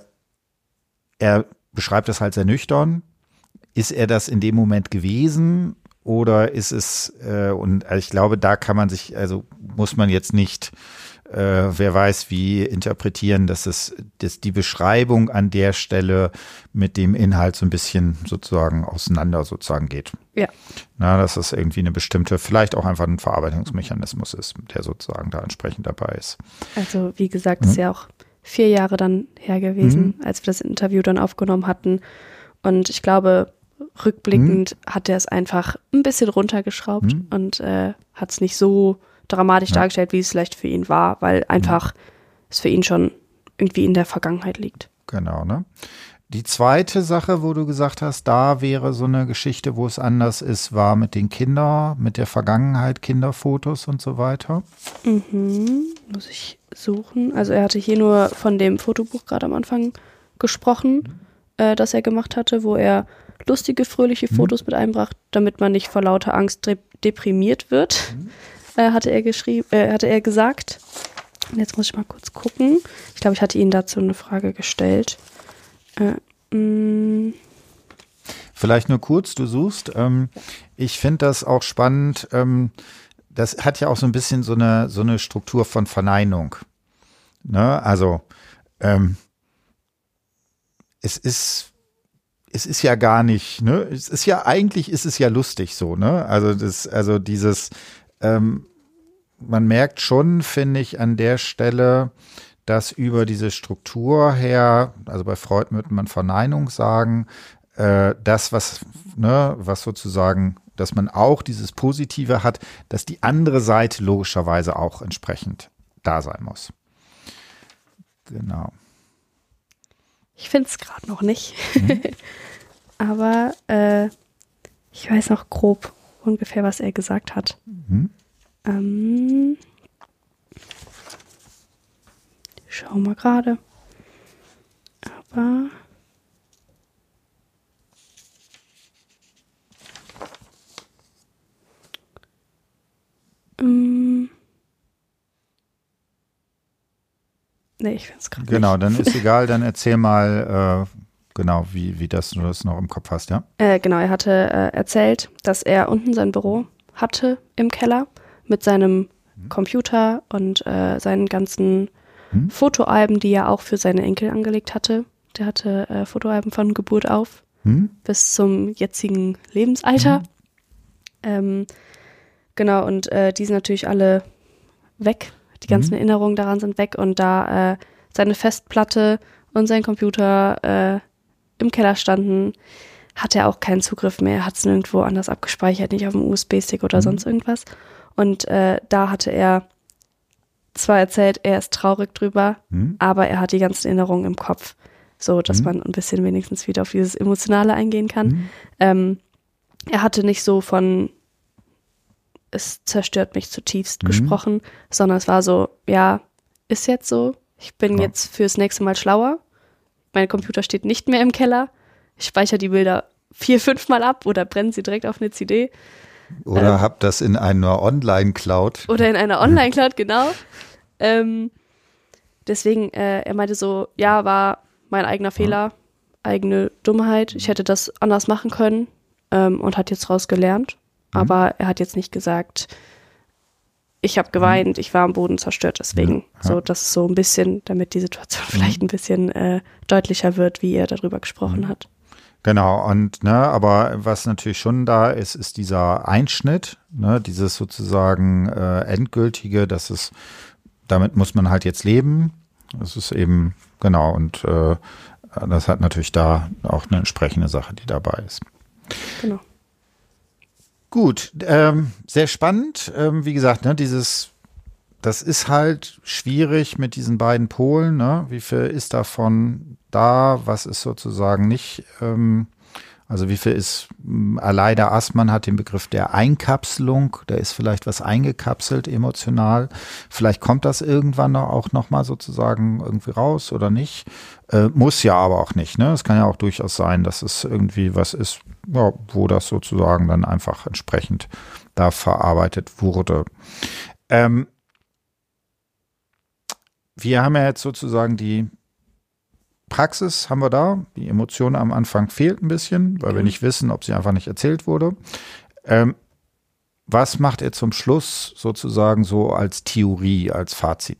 er beschreibt das halt sehr nüchtern. Ist er das in dem Moment gewesen oder ist es, äh, und also ich glaube, da kann man sich, also muss man jetzt nicht, äh, wer weiß wie, interpretieren, dass es, dass die Beschreibung an der Stelle mit dem Inhalt so ein bisschen sozusagen auseinander sozusagen geht. Ja. Na, dass es irgendwie eine bestimmte, vielleicht auch einfach ein Verarbeitungsmechanismus ist, der sozusagen da entsprechend dabei ist. Also wie gesagt, ist ja auch vier Jahre dann her gewesen, Mhm. als wir das Interview dann aufgenommen hatten. Und ich glaube, rückblickend hat er es einfach ein bisschen runtergeschraubt Mhm. und äh, hat es nicht so dramatisch Ja. dargestellt, wie es vielleicht für ihn war, weil einfach es für ihn schon irgendwie in der Vergangenheit liegt. Genau, ne? Die zweite Sache, wo du gesagt hast, da wäre so eine Geschichte, wo es anders ist, war mit den Kindern, mit der Vergangenheit, Kinderfotos und so weiter. Mhm, muss ich suchen. Also er hatte hier nur von dem Fotobuch gerade am Anfang gesprochen, äh, das er gemacht hatte, wo er lustige, fröhliche Fotos mit einbracht, damit man nicht vor lauter Angst de- deprimiert wird, äh, hatte er geschrieben, äh, hatte er gesagt. Und jetzt muss ich mal kurz gucken. Ich glaube, ich hatte Ihnen dazu eine Frage gestellt. Äh, mh, Vielleicht nur kurz, du suchst. Ähm, ich finde das auch spannend. Ähm, das hat ja auch so ein bisschen so eine, so eine Struktur von Verneinung. Ne? Also, ähm, es ist, es ist ja gar nicht, ne? Es ist ja, eigentlich ist es ja lustig so, ne? Also, das, also dieses, ähm, man merkt schon, finde ich, an der Stelle, dass über diese Struktur her, also bei Freud würde man Verneinung sagen, äh, das, was, ne, was sozusagen, dass man auch dieses Positive hat, dass die andere Seite logischerweise auch entsprechend da sein muss. Genau. ich finde es gerade noch nicht. Aber äh, ich weiß noch grob ungefähr, was er gesagt hat. Mhm. Ähm, schau mal gerade. Aber ähm, nee, ich finde es gerade Genau, nicht. dann ist egal, dann erzähl mal, äh, genau, wie, wie das du das noch im Kopf hast, ja? Äh, genau, er hatte äh, erzählt, dass er unten sein Büro hatte im Keller mit seinem Computer und äh, seinen ganzen Hm? Fotoalben, die er auch für seine Enkel angelegt hatte. Der hatte äh, Fotoalben von Geburt auf Hm? bis zum jetzigen Lebensalter. Ähm, genau, und äh, die sind natürlich alle weg. Die ganzen Mhm. Erinnerungen daran sind weg. Und da äh, seine Festplatte und sein Computer äh, im Keller standen, hat er auch keinen Zugriff mehr. Er hat es nirgendwo anders abgespeichert, nicht auf dem U S B-Stick oder Mhm. sonst irgendwas. Und äh, da hatte er zwar erzählt, er ist traurig drüber, Hm? aber er hat die ganzen Erinnerungen im Kopf, so dass Mhm. man ein bisschen wenigstens wieder auf dieses Emotionale eingehen kann. Hm? Ähm, er hatte nicht so von es zerstört mich zutiefst Mhm. gesprochen, sondern es war so, ja, ist jetzt so, ich bin Ja. jetzt fürs nächste Mal schlauer, mein Computer steht nicht mehr im Keller, ich speichere die Bilder vier, fünf Mal ab oder brenne sie direkt auf eine C D Oder Ähm. hab das in einer Online-Cloud. oder in einer Online-Cloud, genau. Ähm, deswegen, äh, er meinte so, ja, war mein eigener Fehler, eigene Dummheit, ich hätte das anders machen können ähm, und hat jetzt raus gelernt. Mhm. Aber er hat jetzt nicht gesagt, ich habe geweint, ich war am Boden zerstört, deswegen. Ja. So, das ist so ein bisschen, damit die Situation vielleicht ein bisschen äh, deutlicher wird, wie er darüber gesprochen Mhm. hat. Genau, und ne, aber was natürlich schon da ist, ist dieser Einschnitt, ne, dieses sozusagen äh, endgültige, das ist, damit muss man halt jetzt leben. Das ist eben, genau, und äh, das hat natürlich da auch eine entsprechende Sache, die dabei ist. Genau. Gut, ähm, sehr spannend. Ähm, wie gesagt, ne, dieses, das ist halt schwierig mit diesen beiden Polen. Ne? Wie viel ist davon da? Was ist sozusagen nicht? Ähm, also wie viel ist? ähm, Aleida Aßmann hat den Begriff der Einkapselung. Da ist vielleicht was eingekapselt emotional. Vielleicht kommt das irgendwann noch, auch noch mal sozusagen irgendwie raus oder nicht. Äh, muss ja aber auch nicht. Ne? Es kann ja auch durchaus sein, dass es irgendwie was ist, ja, wo das sozusagen dann einfach entsprechend da verarbeitet wurde. Ähm, wir haben ja jetzt sozusagen die Praxis, haben wir da. Die Emotion am Anfang fehlt ein bisschen, weil wir nicht wissen, ob sie einfach nicht erzählt wurde. Ähm, was macht er zum Schluss sozusagen so als Theorie, als Fazit?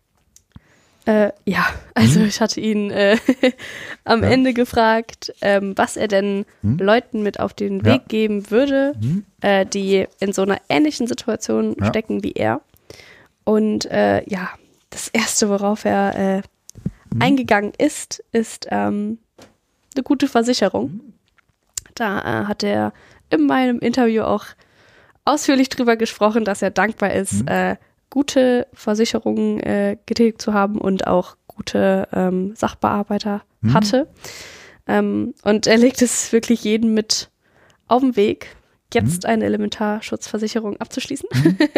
Äh, ja, also ich hatte ihn äh, am Ja. Ende gefragt, ähm, was er denn Hm? Leuten mit auf den Ja. Weg geben würde, Hm? äh, die in so einer ähnlichen Situation Ja. stecken wie er. Und äh, ja, das Erste, worauf er äh, Hm? eingegangen ist, ist ähm, eine gute Versicherung. Da äh, hat er in meinem Interview auch ausführlich drüber gesprochen, dass er dankbar ist, Mhm. äh, gute Versicherungen äh, getätigt zu haben und auch gute ähm, Sachbearbeiter Mhm. hatte. Ähm, und er legt es wirklich jedem mit auf den Weg, jetzt eine Elementarschutzversicherung abzuschließen,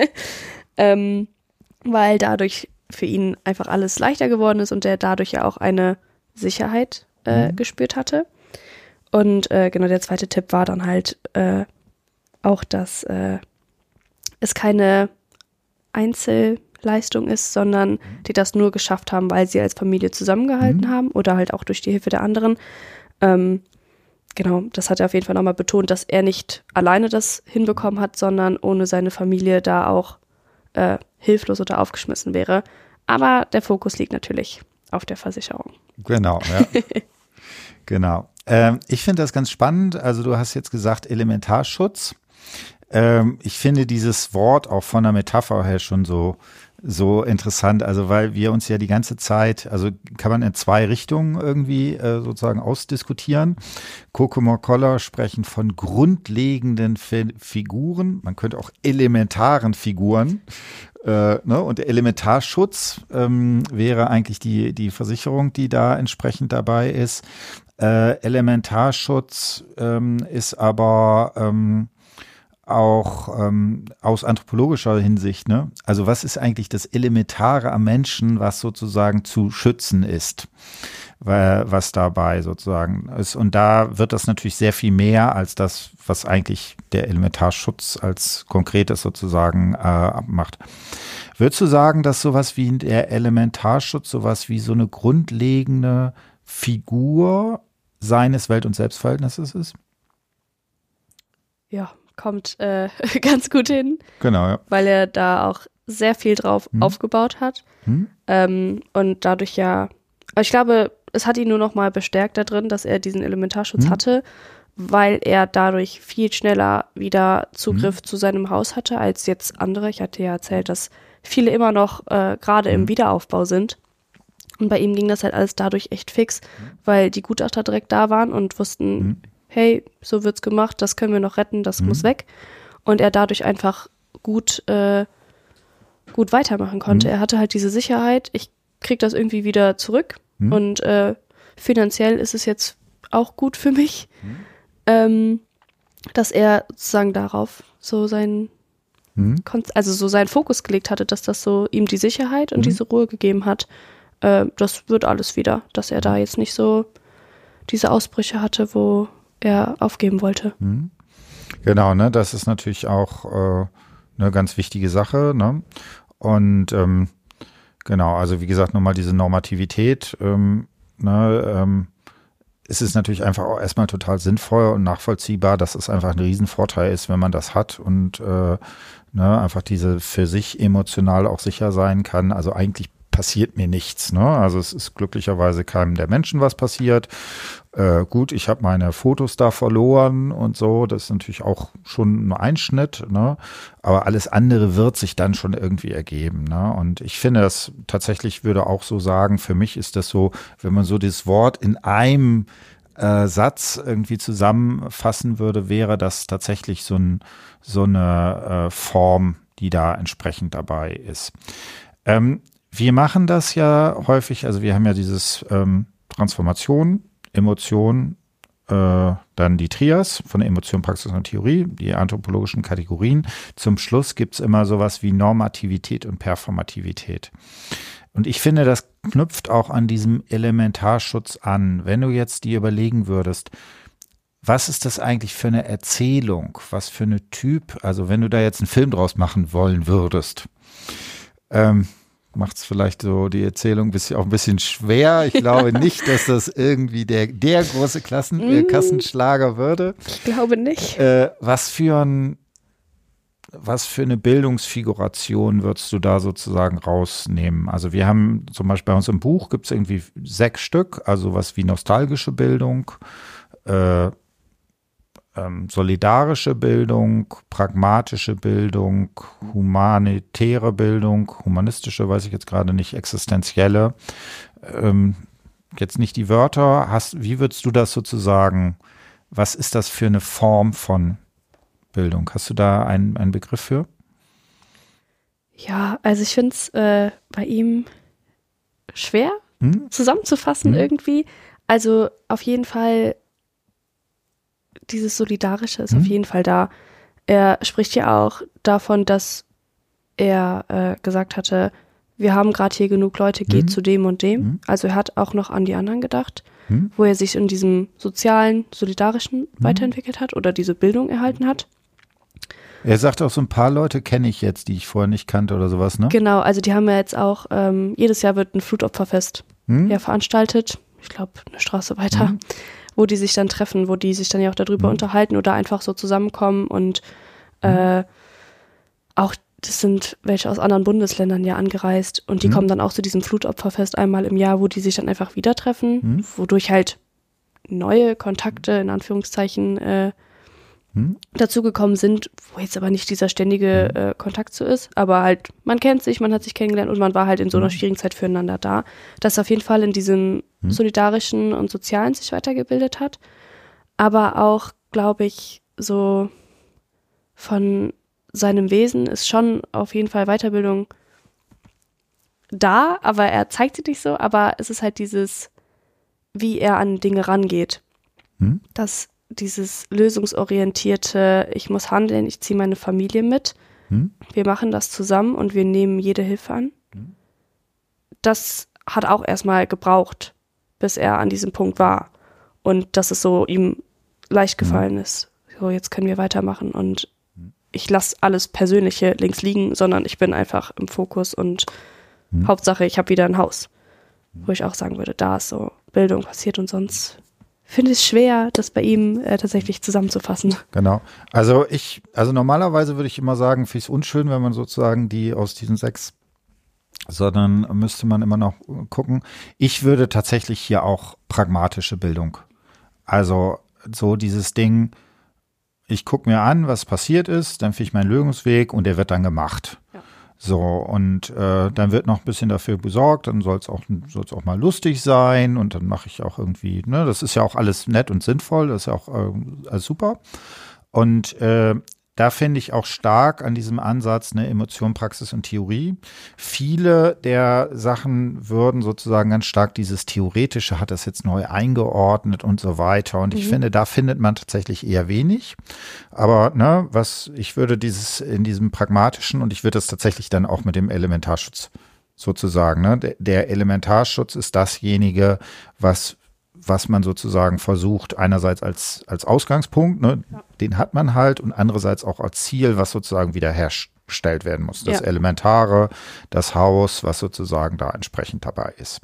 ähm, weil dadurch für ihn einfach alles leichter geworden ist und er dadurch ja auch eine Sicherheit äh, Mhm. gespürt hatte. Und äh, genau der zweite Tipp war dann halt äh, auch, dass äh, es keine Einzelleistung ist, sondern die das nur geschafft haben, weil sie als Familie zusammengehalten Mhm. haben oder halt auch durch die Hilfe der anderen. Ähm, genau, das hat er auf jeden Fall nochmal betont, dass er nicht alleine das hinbekommen hat, sondern ohne seine Familie da auch äh, hilflos oder aufgeschmissen wäre. Aber der Fokus liegt natürlich auf der Versicherung. Genau, ja. Genau. Ähm, ich finde das ganz spannend. Also du hast jetzt gesagt Elementarschutz. Ähm, ich finde dieses Wort auch von der Metapher her schon so, so interessant. Also weil wir uns ja die ganze Zeit, also kann man in zwei Richtungen irgendwie äh, sozusagen ausdiskutieren. Kokomo Koller sprechen von grundlegenden Fi- Figuren. Man könnte auch elementaren Figuren. Äh, ne? Und der Elementarschutz ähm, wäre eigentlich die, die Versicherung, die da entsprechend dabei ist. Äh, Elementarschutz ähm, ist aber ähm, auch ähm, aus anthropologischer Hinsicht, ne? Also was ist eigentlich das Elementare am Menschen, was sozusagen zu schützen ist, weil, was dabei sozusagen ist. Und da wird das natürlich sehr viel mehr als das, was eigentlich der Elementarschutz als konkretes sozusagen äh, macht. Würdest du sagen, dass sowas wie der Elementarschutz, sowas wie so eine grundlegende Figur seines Welt- und Selbstverhältnisses ist? Ja, kommt äh, ganz gut hin, Genau, ja. weil er da auch sehr viel drauf Mhm. aufgebaut hat. Hm? Ähm, und dadurch ja, aber ich glaube, es hat ihn nur noch mal bestärkt da drin, dass er diesen Elementarschutz Mhm. hatte, weil er dadurch viel schneller wieder Zugriff zu seinem Haus hatte als jetzt andere. Ich hatte ja erzählt, dass viele immer noch äh, gerade im Mhm. Wiederaufbau sind. Und bei ihm ging das halt alles dadurch echt fix, weil die Gutachter direkt da waren und wussten, Mhm. hey, so wird's gemacht, das können wir noch retten, das Mhm. muss weg. Und er dadurch einfach gut, äh, gut weitermachen konnte. Mhm. Er hatte halt diese Sicherheit, ich krieg das irgendwie wieder zurück Mhm. und äh, finanziell ist es jetzt auch gut für mich, Mhm. ähm, dass er sozusagen darauf so sein, hm. also so seinen Fokus gelegt hatte, dass das so ihm die Sicherheit und hm. diese Ruhe gegeben hat. Äh, das wird alles wieder, dass er da jetzt nicht so diese Ausbrüche hatte, wo er aufgeben wollte. Hm. Genau, ne, das ist natürlich auch äh, eine ganz wichtige Sache, ne? Und ähm, genau, also wie gesagt, nochmal diese Normativität, ähm, ne, ähm, es ist natürlich einfach auch erstmal total sinnvoll und nachvollziehbar, dass es einfach ein Riesenvorteil ist, wenn man das hat und äh, ne, einfach diese für sich emotional auch sicher sein kann. Also eigentlich passiert mir nichts, ne? Also es ist glücklicherweise keinem der Menschen was passiert. Äh, gut, ich habe meine Fotos da verloren und so, das ist natürlich auch schon ein Einschnitt, ne? Aber alles andere wird sich dann schon irgendwie ergeben, ne? Und ich finde das tatsächlich, würde auch so sagen, für mich ist das so, wenn man so das Wort in einem äh, Satz irgendwie zusammenfassen würde, wäre das tatsächlich so, ein, so eine äh, Form, die da entsprechend dabei ist. Ähm, Wir machen das ja häufig, also wir haben ja dieses ähm, Transformation, Emotion, äh, dann die Trias von Emotion, Praxis und Theorie, die anthropologischen Kategorien. Zum Schluss gibt es immer sowas wie Normativität und Performativität. Und ich finde, das knüpft auch an diesem Elementarschutz an. Wenn du jetzt dir überlegen würdest, was ist das eigentlich für eine Erzählung, was für eine Typ, also wenn du da jetzt einen Film draus machen wollen würdest, ähm, macht es vielleicht so die Erzählung ein bisschen, auch ein bisschen schwer. Ich glaube nicht, dass das irgendwie der, der große Klassen, äh, Kassenschlager würde. Ich glaube nicht. Äh, was für ein, was für eine Bildungsfiguration würdest du da sozusagen rausnehmen? Also wir haben zum Beispiel bei uns im Buch gibt es irgendwie sechs Stück, also was wie nostalgische Bildung, äh, Ähm, solidarische Bildung, pragmatische Bildung, humanitäre Bildung, humanistische, weiß ich jetzt gerade nicht, existenzielle. Ähm, jetzt nicht die Wörter. Hast, wie würdest du das sozusagen, was ist das für eine Form von Bildung? Hast du da einen, einen Begriff für? Ja, also ich finde es äh, bei ihm schwer hm? zusammenzufassen hm? irgendwie. Also auf jeden Fall dieses Solidarische ist mhm. auf jeden Fall da. Er spricht ja auch davon, dass er äh, gesagt hatte, wir haben gerade hier genug Leute, geht mhm. zu dem und dem. Mhm. Also er hat auch noch an die anderen gedacht, mhm. wo er sich in diesem sozialen, solidarischen mhm. weiterentwickelt hat oder diese Bildung erhalten hat. Er sagt auch, so ein paar Leute kenne ich jetzt, die ich vorher nicht kannte oder sowas, ne? Genau, also die haben ja jetzt auch, ähm, jedes Jahr wird ein Flutopferfest mhm. ja, veranstaltet. Ich glaube, eine Straße weiter. Mhm. wo die sich dann treffen, wo die sich dann ja auch darüber mhm. unterhalten oder einfach so zusammenkommen und äh, auch, das sind welche aus anderen Bundesländern ja angereist und die mhm. kommen dann auch zu diesem Flutopferfest einmal im Jahr, wo die sich dann einfach wieder treffen, mhm. wodurch halt neue Kontakte in Anführungszeichen äh, mhm. dazugekommen sind, wo jetzt aber nicht dieser ständige äh, Kontakt so ist, aber halt, man kennt sich, man hat sich kennengelernt und man war halt in so einer schwierigen Zeit füreinander da, dass auf jeden Fall in diesem mhm. solidarischen und sozialen sich weitergebildet hat, aber auch, glaube ich, so von seinem Wesen ist schon auf jeden Fall Weiterbildung da, aber er zeigt sie nicht so, aber es ist halt dieses, wie er an Dinge rangeht, mhm. dass dieses lösungsorientierte, ich muss handeln, ich ziehe meine Familie mit, hm? wir machen das zusammen und wir nehmen jede Hilfe an. Hm? Das hat auch erstmal gebraucht, bis er an diesem Punkt war und dass es so ihm leicht gefallen hm. ist. So, jetzt können wir weitermachen und hm. ich lasse alles Persönliche links liegen, sondern ich bin einfach im Fokus und hm. Hauptsache, ich habe wieder ein Haus, wo ich auch sagen würde, da ist so Bildung passiert und sonst finde es schwer, das bei ihm äh, tatsächlich zusammenzufassen. Genau. Also ich, also normalerweise würde ich immer sagen, finde ich es unschön, wenn man sozusagen die aus diesen sechs, sondern müsste man immer noch gucken. Ich würde tatsächlich hier auch pragmatische Bildung. Also so dieses Ding, ich gucke mir an, was passiert ist, dann finde ich meinen Lösungsweg und der wird dann gemacht. Ja. So, und äh, dann wird noch ein bisschen dafür besorgt, dann soll es auch, soll's auch mal lustig sein und dann mache ich auch irgendwie, ne, das ist ja auch alles nett und sinnvoll, das ist ja auch äh, alles super. Und äh, da finde ich auch stark an diesem Ansatz, ne, Emotion, Praxis und Theorie. Viele der Sachen würden sozusagen ganz stark dieses Theoretische, hat das jetzt neu eingeordnet und so weiter. Und ich Mhm. finde, da findet man tatsächlich eher wenig. Aber ne, was ich würde dieses in diesem pragmatischen, und ich würde das tatsächlich dann auch mit dem Elementarschutz sozusagen, ne, der, der Elementarschutz ist dasjenige, was was man sozusagen versucht, einerseits als, als Ausgangspunkt, ne, Ja. den hat man halt, und andererseits auch als Ziel, was sozusagen wiederhergestellt werden muss. Das Ja. Elementare, das Haus, was sozusagen da entsprechend dabei ist.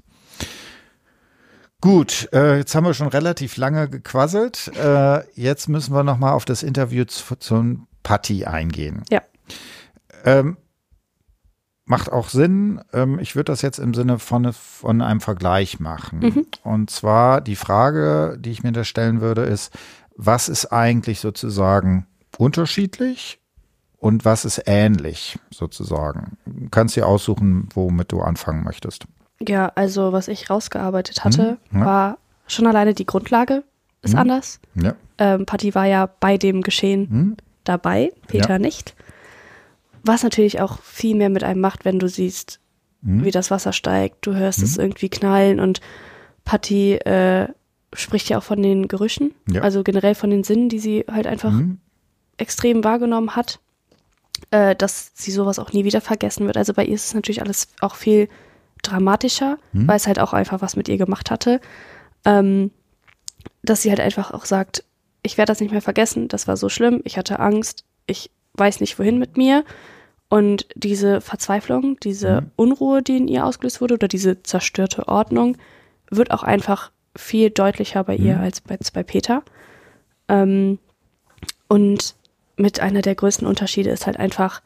Gut, äh, jetzt haben wir schon relativ lange gequasselt. Äh, jetzt müssen wir nochmal auf das Interview zu, zum Patti eingehen. Ja. Ähm, Macht auch Sinn. Ähm, ich würde das jetzt im Sinne von, von einem Vergleich machen. Mhm. Und zwar die Frage, die ich mir da stellen würde, ist, was ist eigentlich sozusagen unterschiedlich und was ist ähnlich sozusagen? Du kannst dir aussuchen, womit du anfangen möchtest. Ja, also was ich rausgearbeitet hatte, Mhm, ja. war schon alleine die Grundlage ist Mhm. anders. Ja. Ähm, Patti war ja bei dem Geschehen Hm? dabei, Peter Ja. nicht. Was natürlich auch viel mehr mit einem macht, wenn du siehst, Hm? wie das Wasser steigt. Du hörst Mhm. es irgendwie knallen und Patti äh, spricht ja auch von den Gerüchen, Ja. also generell von den Sinnen, die sie halt einfach Hm? extrem wahrgenommen hat, äh, dass sie sowas auch nie wieder vergessen wird. Also bei ihr ist es natürlich alles auch viel dramatischer, Hm? weil es halt auch einfach was mit ihr gemacht hatte. Ähm, dass sie halt einfach auch sagt, ich werde das nicht mehr vergessen, das war so schlimm, ich hatte Angst, ich weiß nicht wohin mit mir. Und diese Verzweiflung, diese Mhm. Unruhe, die in ihr ausgelöst wurde, oder diese zerstörte Ordnung, wird auch einfach viel deutlicher bei ihr Mhm. als bei, bei Peter. Ähm, und mit einer der größten Unterschiede ist halt einfach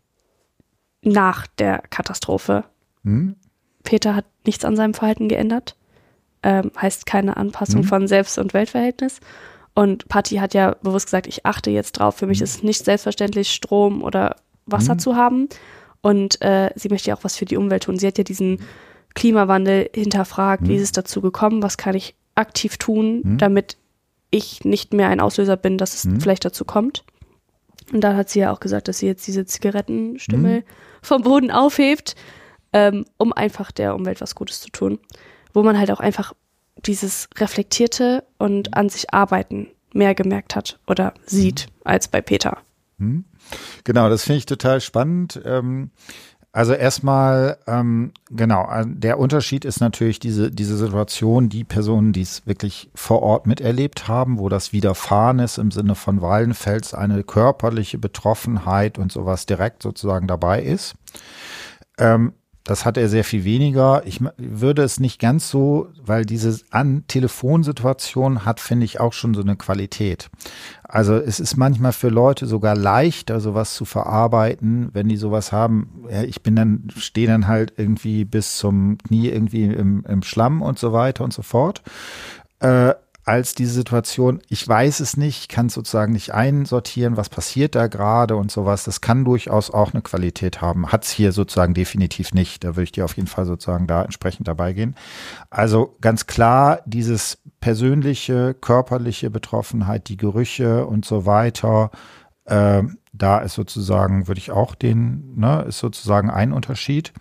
nach der Katastrophe. Hm? Peter hat nichts an seinem Verhalten geändert, ähm, heißt keine Anpassung Mhm. von Selbst- und Weltverhältnis. Und Patti hat ja bewusst gesagt, ich achte jetzt drauf. Für mich ist es nicht selbstverständlich, Strom oder Wasser Mhm. zu haben. Und äh, sie möchte ja auch was für die Umwelt tun. Sie hat ja diesen Klimawandel hinterfragt, Mhm. wie ist es dazu gekommen, was kann ich aktiv tun, Mhm. damit ich nicht mehr ein Auslöser bin, dass es Mhm. vielleicht dazu kommt. Und dann hat sie ja auch gesagt, dass sie jetzt diese Zigarettenstummel Mhm. vom Boden aufhebt, ähm, um einfach der Umwelt was Gutes zu tun. Wo man halt auch einfach dieses reflektierte und an sich arbeiten mehr gemerkt hat oder sieht als bei Peter. Hm? Genau, das finde ich total spannend. Ähm, also erstmal, ähm, genau, äh, der Unterschied ist natürlich diese, diese Situation, die Personen, die es wirklich vor Ort miterlebt haben, wo das Widerfahren ist im Sinne von Wallenfels, eine körperliche Betroffenheit und sowas direkt sozusagen dabei ist. Ähm, Das hat er sehr viel weniger. Ich würde es nicht ganz so, weil diese An-Telefonsituation hat, finde ich, auch schon so eine Qualität. Also es ist manchmal für Leute sogar leichter, sowas zu verarbeiten, wenn die sowas haben. Ja, ich bin dann, stehe dann halt irgendwie bis zum Knie irgendwie im, im Schlamm und so weiter und so fort. Äh, als diese Situation, ich weiß es nicht, ich kann es sozusagen nicht einsortieren, was passiert da gerade und sowas. Das kann durchaus auch eine Qualität haben. Hat es hier sozusagen definitiv nicht. Da würde ich dir auf jeden Fall sozusagen da entsprechend dabei gehen. Also ganz klar, dieses persönliche, körperliche Betroffenheit, die Gerüche und so weiter, äh, da ist sozusagen, würde ich auch den, ne, ist sozusagen ein Unterschied.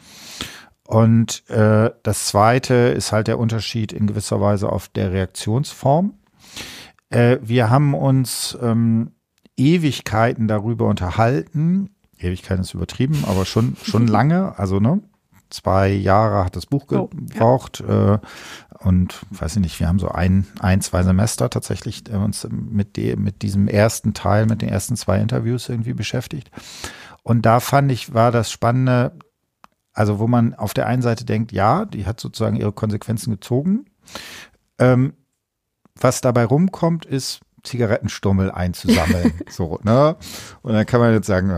Und äh, das Zweite ist halt der Unterschied in gewisser Weise auf der Reaktionsform. Äh, wir haben uns ähm, Ewigkeiten darüber unterhalten. Ewigkeiten ist übertrieben, aber schon schon lange. Also ne, zwei Jahre hat das Buch Oh, gebraucht. Ja. Äh, und weiß ich nicht, wir haben so ein, ein zwei Semester tatsächlich äh, uns mit, dem, mit diesem ersten Teil, mit den ersten zwei Interviews irgendwie beschäftigt. Und da fand ich, war das Spannende, also wo man auf der einen Seite denkt, ja, die hat sozusagen ihre Konsequenzen gezogen. Ähm, was dabei rumkommt, ist Zigarettenstummel einzusammeln. So, ne? Und dann kann man jetzt sagen,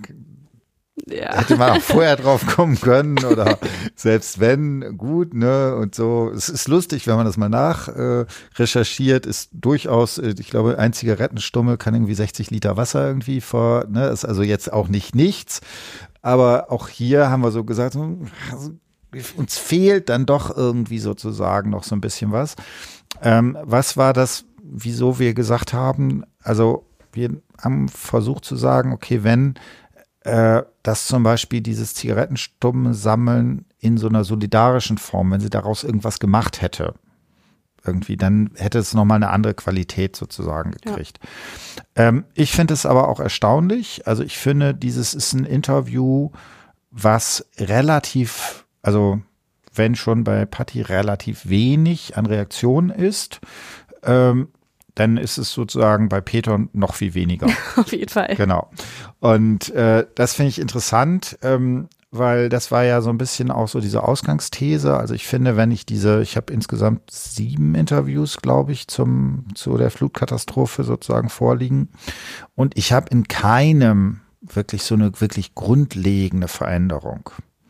Ja. hätte man auch vorher drauf kommen können oder selbst wenn, gut, ne? Und so. Es ist lustig, wenn man das mal nach äh, recherchiert, ist durchaus, äh, ich glaube, ein Zigarettenstummel kann irgendwie sechzig Liter Wasser irgendwie vor, ne? Ist also jetzt auch nicht nichts. Aber auch hier haben wir so gesagt, also uns fehlt dann doch irgendwie sozusagen noch so ein bisschen was. Ähm, was war das, wieso wir gesagt haben, also wir haben versucht zu sagen, okay, wenn äh, das zum Beispiel dieses Zigarettenstumme sammeln in so einer solidarischen Form, wenn sie daraus irgendwas gemacht hätte, irgendwie, dann hätte es nochmal eine andere Qualität sozusagen gekriegt. Ja. Ähm, ich finde es aber auch erstaunlich. Also ich finde, dieses ist ein Interview, was relativ, also wenn schon bei Patti relativ wenig an Reaktionen ist, ähm, dann ist es sozusagen bei Peter noch viel weniger. Auf jeden Fall. Genau. Und äh, das finde ich interessant, ähm, weil das war ja so ein bisschen auch so diese Ausgangsthese. Also ich finde, wenn ich diese, ich habe insgesamt sieben Interviews, glaube ich, zum zu der Flutkatastrophe sozusagen vorliegen. Und ich habe in keinem wirklich so eine wirklich grundlegende Veränderung.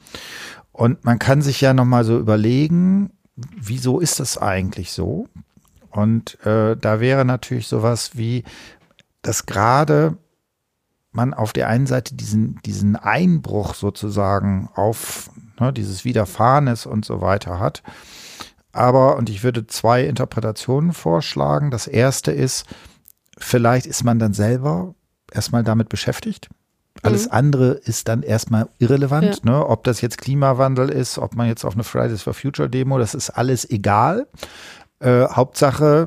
Und man kann sich ja nochmal so überlegen, wieso ist das eigentlich so? Und äh, da wäre natürlich sowas wie, dass gerade man auf der einen Seite diesen, diesen Einbruch sozusagen auf ne, dieses Widerfahrenes und so weiter hat. Aber, und ich würde zwei Interpretationen vorschlagen. Das erste ist, vielleicht ist man dann selber erstmal damit beschäftigt. Alles mhm. andere ist dann erstmal irrelevant, ja. ne? Ob das jetzt Klimawandel ist, ob man jetzt auf eine Fridays for Future Demo, das ist alles egal. Äh, Hauptsache,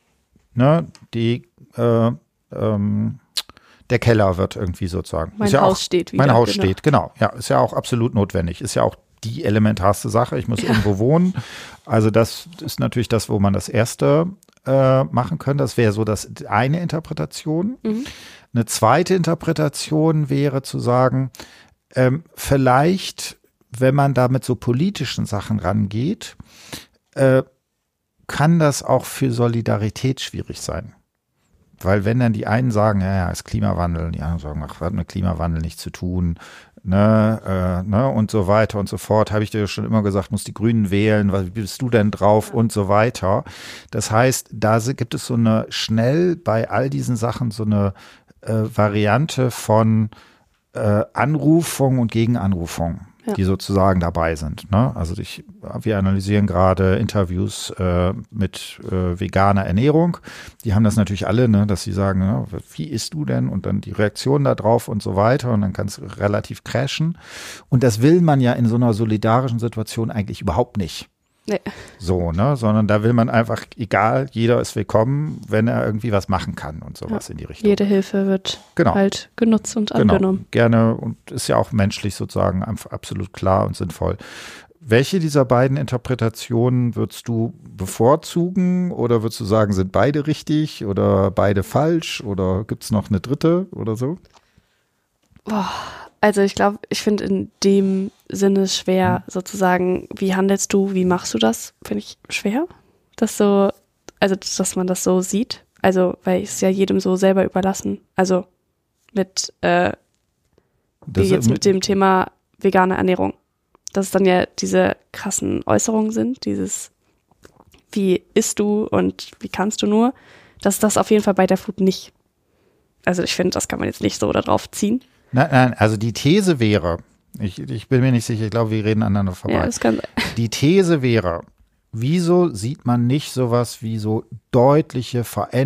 ne, die, äh, ähm, der Keller wird irgendwie sozusagen. Mein ist ja Haus auch, steht wieder. Mein Haus genau. steht, genau. Ja, ist ja auch absolut notwendig. Ist ja auch die elementarste Sache. Ich muss ja. irgendwo wohnen. Also das ist natürlich das, wo man das erste äh, machen könnte. Das wäre so das eine Interpretation. Mhm. Eine zweite Interpretation wäre zu sagen, ähm, vielleicht, wenn man da mit so politischen Sachen rangeht, äh, kann das auch für Solidarität schwierig sein. Weil wenn dann die einen sagen, ja, ja, ist Klimawandel, die anderen sagen, ach, hat mit Klimawandel nichts zu tun, ne, äh, ne, und so weiter und so fort, habe ich dir schon immer gesagt, muss die Grünen wählen, wie bist du denn drauf und so weiter. Das heißt, da gibt es so eine schnell bei all diesen Sachen so eine äh, Variante von äh, Anrufung und Gegenanrufung, ja. die sozusagen dabei sind. Ne? Also ich, wir analysieren gerade Interviews äh, mit äh, veganer Ernährung. Die haben das natürlich alle, ne, dass sie sagen, ne, wie isst du denn? Und dann die Reaktion da drauf und so weiter. Und dann kann es relativ crashen. Und das will man ja in so einer solidarischen Situation eigentlich überhaupt nicht. Nee. So, ne, sondern da will man einfach, egal, jeder ist willkommen, wenn er irgendwie was machen kann und sowas ja, in die Richtung. Jede Hilfe wird genau. halt genutzt und genau. angenommen. Gerne und ist ja auch menschlich sozusagen absolut klar und sinnvoll. Welche dieser beiden Interpretationen würdest du bevorzugen oder würdest du sagen, sind beide richtig oder beide falsch oder gibt es noch eine dritte oder so? Boah. Also ich glaube, ich finde in dem Sinne schwer, sozusagen, wie handelst du, wie machst du das, finde ich schwer, das so, also dass man das so sieht, also weil es ja jedem so selber überlassen, also mit, äh, wie jetzt mit, mit dem Thema vegane Ernährung, dass es dann ja diese krassen Äußerungen sind, dieses, wie isst du und wie kannst du nur, dass das auf jeden Fall bei der Food nicht, also ich finde, das kann man jetzt nicht so darauf ziehen. Nein, nein, also die These wäre, ich, ich bin mir nicht sicher, ich glaube, wir reden aneinander vorbei. Ja, das kann sein. Die These wäre, wieso sieht man nicht sowas wie so deutliche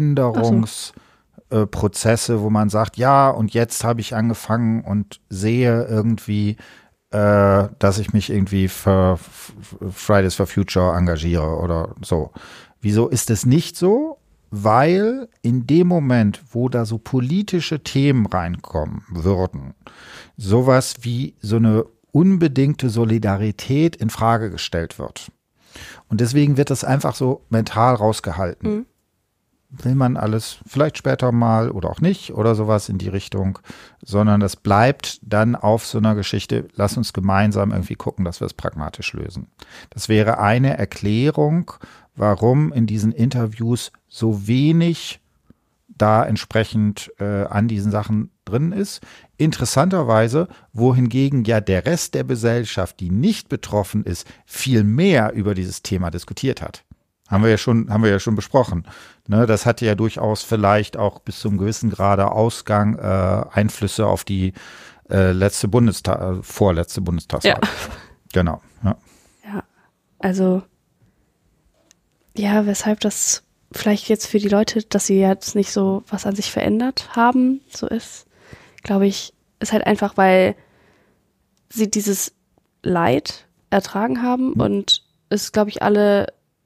Veränderungsprozesse, so. wo man sagt, ja, und jetzt habe ich angefangen und sehe irgendwie, äh, dass ich mich irgendwie für Fridays for Future engagiere oder so. Wieso ist es nicht so? Weil in dem Moment, wo da so politische Themen reinkommen würden, sowas wie so eine unbedingte Solidarität in Frage gestellt wird. Und deswegen wird das einfach so mental rausgehalten. Mhm. Will man alles vielleicht später mal oder auch nicht oder sowas in die Richtung, sondern das bleibt dann auf so einer Geschichte, lass uns gemeinsam irgendwie gucken, dass wir es pragmatisch lösen. Das wäre eine Erklärung, warum in diesen Interviews so wenig da entsprechend äh, an diesen Sachen drin ist. Interessanterweise, wohingegen ja der Rest der Gesellschaft, die nicht betroffen ist, viel mehr über dieses Thema diskutiert hat. Haben wir ja schon, haben wir ja schon besprochen. Ne, das hatte ja durchaus vielleicht auch bis zum gewissen Grade Ausgang äh, Einflüsse auf die äh, letzte Bundestag, äh, vorletzte Bundestagswahl. Ja. Genau. Ja. ja, also ja, weshalb das vielleicht jetzt für die Leute, dass sie jetzt nicht so was an sich verändert haben, so ist, glaube ich, ist halt einfach, weil sie dieses Leid ertragen haben mhm. und es, glaube ich, alle,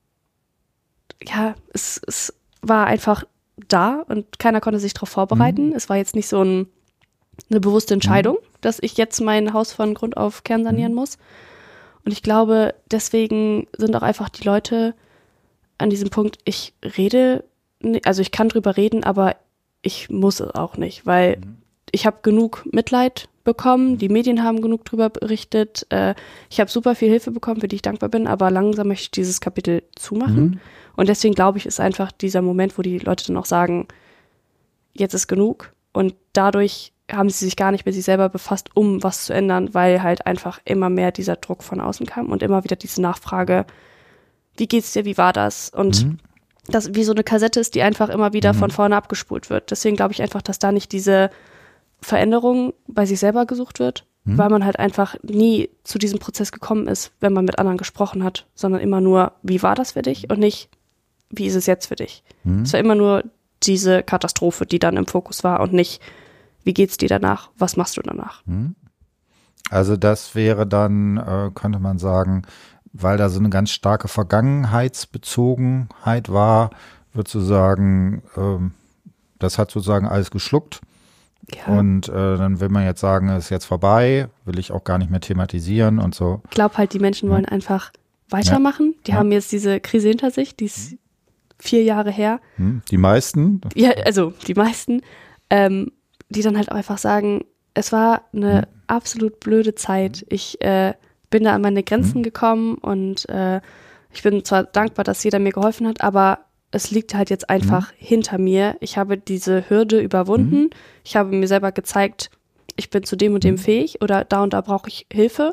ja, es, es war einfach da und keiner konnte sich darauf vorbereiten. Mhm. Es war jetzt nicht so ein, eine bewusste Entscheidung, mhm. dass ich jetzt mein Haus von Grund auf kernsanieren mhm. muss. Und ich glaube, deswegen sind auch einfach die Leute an diesem Punkt, ich rede, also ich kann drüber reden, aber ich muss es auch nicht, weil mhm. ich habe genug Mitleid bekommen, die Medien haben genug drüber berichtet, äh, ich habe super viel Hilfe bekommen, für die ich dankbar bin, aber langsam möchte ich dieses Kapitel zumachen. Mhm. Und deswegen glaube ich, ist einfach dieser Moment, wo die Leute dann auch sagen, jetzt ist genug. Und dadurch haben sie sich gar nicht mit sich selber befasst, um was zu ändern, weil halt einfach immer mehr dieser Druck von außen kam und immer wieder diese Nachfrage, wie geht's dir, wie war das? Und mhm. das wie so eine Kassette ist, die einfach immer wieder mhm. von vorne abgespult wird. Deswegen glaube ich einfach, dass da nicht diese Veränderung bei sich selber gesucht wird, mhm. weil man halt einfach nie zu diesem Prozess gekommen ist, wenn man mit anderen gesprochen hat, sondern immer nur, wie war das für dich und nicht, wie ist es jetzt für dich? Mhm. Es war immer nur diese Katastrophe, die dann im Fokus war und nicht, wie geht's dir danach? Was machst du danach? Mhm. Also das wäre dann, äh, könnte man sagen, weil da so eine ganz starke Vergangenheitsbezogenheit war, würdest du sagen, ähm, das hat sozusagen alles geschluckt. Ja. Und äh, dann will man jetzt sagen, es ist jetzt vorbei, will ich auch gar nicht mehr thematisieren und so. Ich glaube halt, die Menschen wollen ja. einfach weitermachen. Ja. Die ja. haben jetzt diese Krise hinter sich, die ist vier Jahre her. Die meisten? Ja, also die meisten, ähm, die dann halt einfach sagen, es war eine hm. absolut blöde Zeit. Ich äh, bin da an meine Grenzen hm. gekommen und äh, ich bin zwar dankbar, dass jeder mir geholfen hat, aber es liegt halt jetzt einfach hm. hinter mir. Ich habe diese Hürde überwunden. Hm. Ich habe mir selber gezeigt, ich bin zu dem und dem hm. fähig oder da und da brauche ich Hilfe.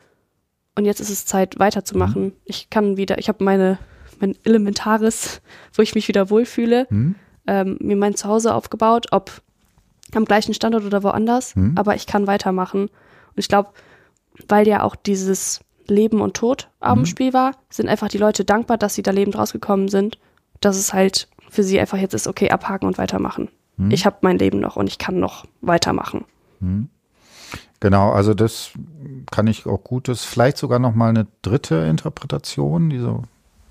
Und jetzt ist es Zeit, weiterzumachen. Hm. Ich kann wieder, ich habe meine mein Elementares, wo ich mich wieder wohlfühle, hm. ähm, mir mein Zuhause aufgebaut, ob am gleichen Standort oder woanders, hm. aber ich kann weitermachen. Und ich glaube, weil ja auch dieses Leben und Tod am hm. Spiel war, sind einfach die Leute dankbar, dass sie da lebend rausgekommen sind, dass es halt für sie einfach jetzt ist, okay, abhaken und weitermachen. Hm. Ich habe mein Leben noch und ich kann noch weitermachen. Hm. Genau, also das kann ich auch gut, das ist vielleicht sogar noch mal eine dritte Interpretation, die so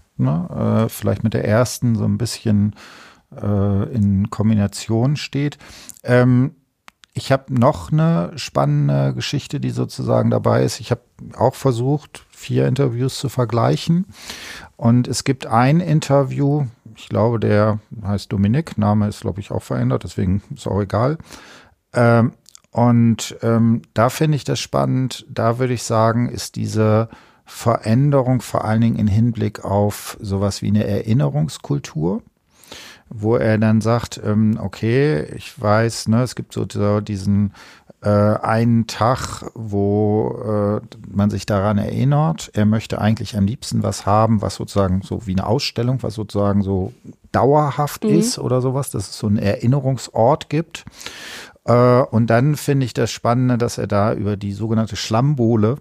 Ne, äh, vielleicht mit der ersten so ein bisschen äh, in Kombination steht. Ähm, ich habe noch eine spannende Geschichte, die sozusagen dabei ist. Ich habe auch versucht, vier Interviews zu vergleichen. Und es gibt ein Interview, ich glaube, der heißt Dominik, Name ist, glaube ich, auch verändert, deswegen ist auch egal. Ähm, und ähm, da finde ich das spannend. Da würde ich sagen, ist diese Veränderung vor allen Dingen in Hinblick auf sowas wie eine Erinnerungskultur, wo er dann sagt, ähm, okay, ich weiß, ne, es gibt so diesen äh, einen Tag, wo äh, man sich daran erinnert, er möchte eigentlich am liebsten was haben, was sozusagen so wie eine Ausstellung, was sozusagen so dauerhaft mhm. ist oder sowas, dass es so einen Erinnerungsort gibt. Äh, und dann finde ich das Spannende, dass er da über die sogenannte Schlammbohle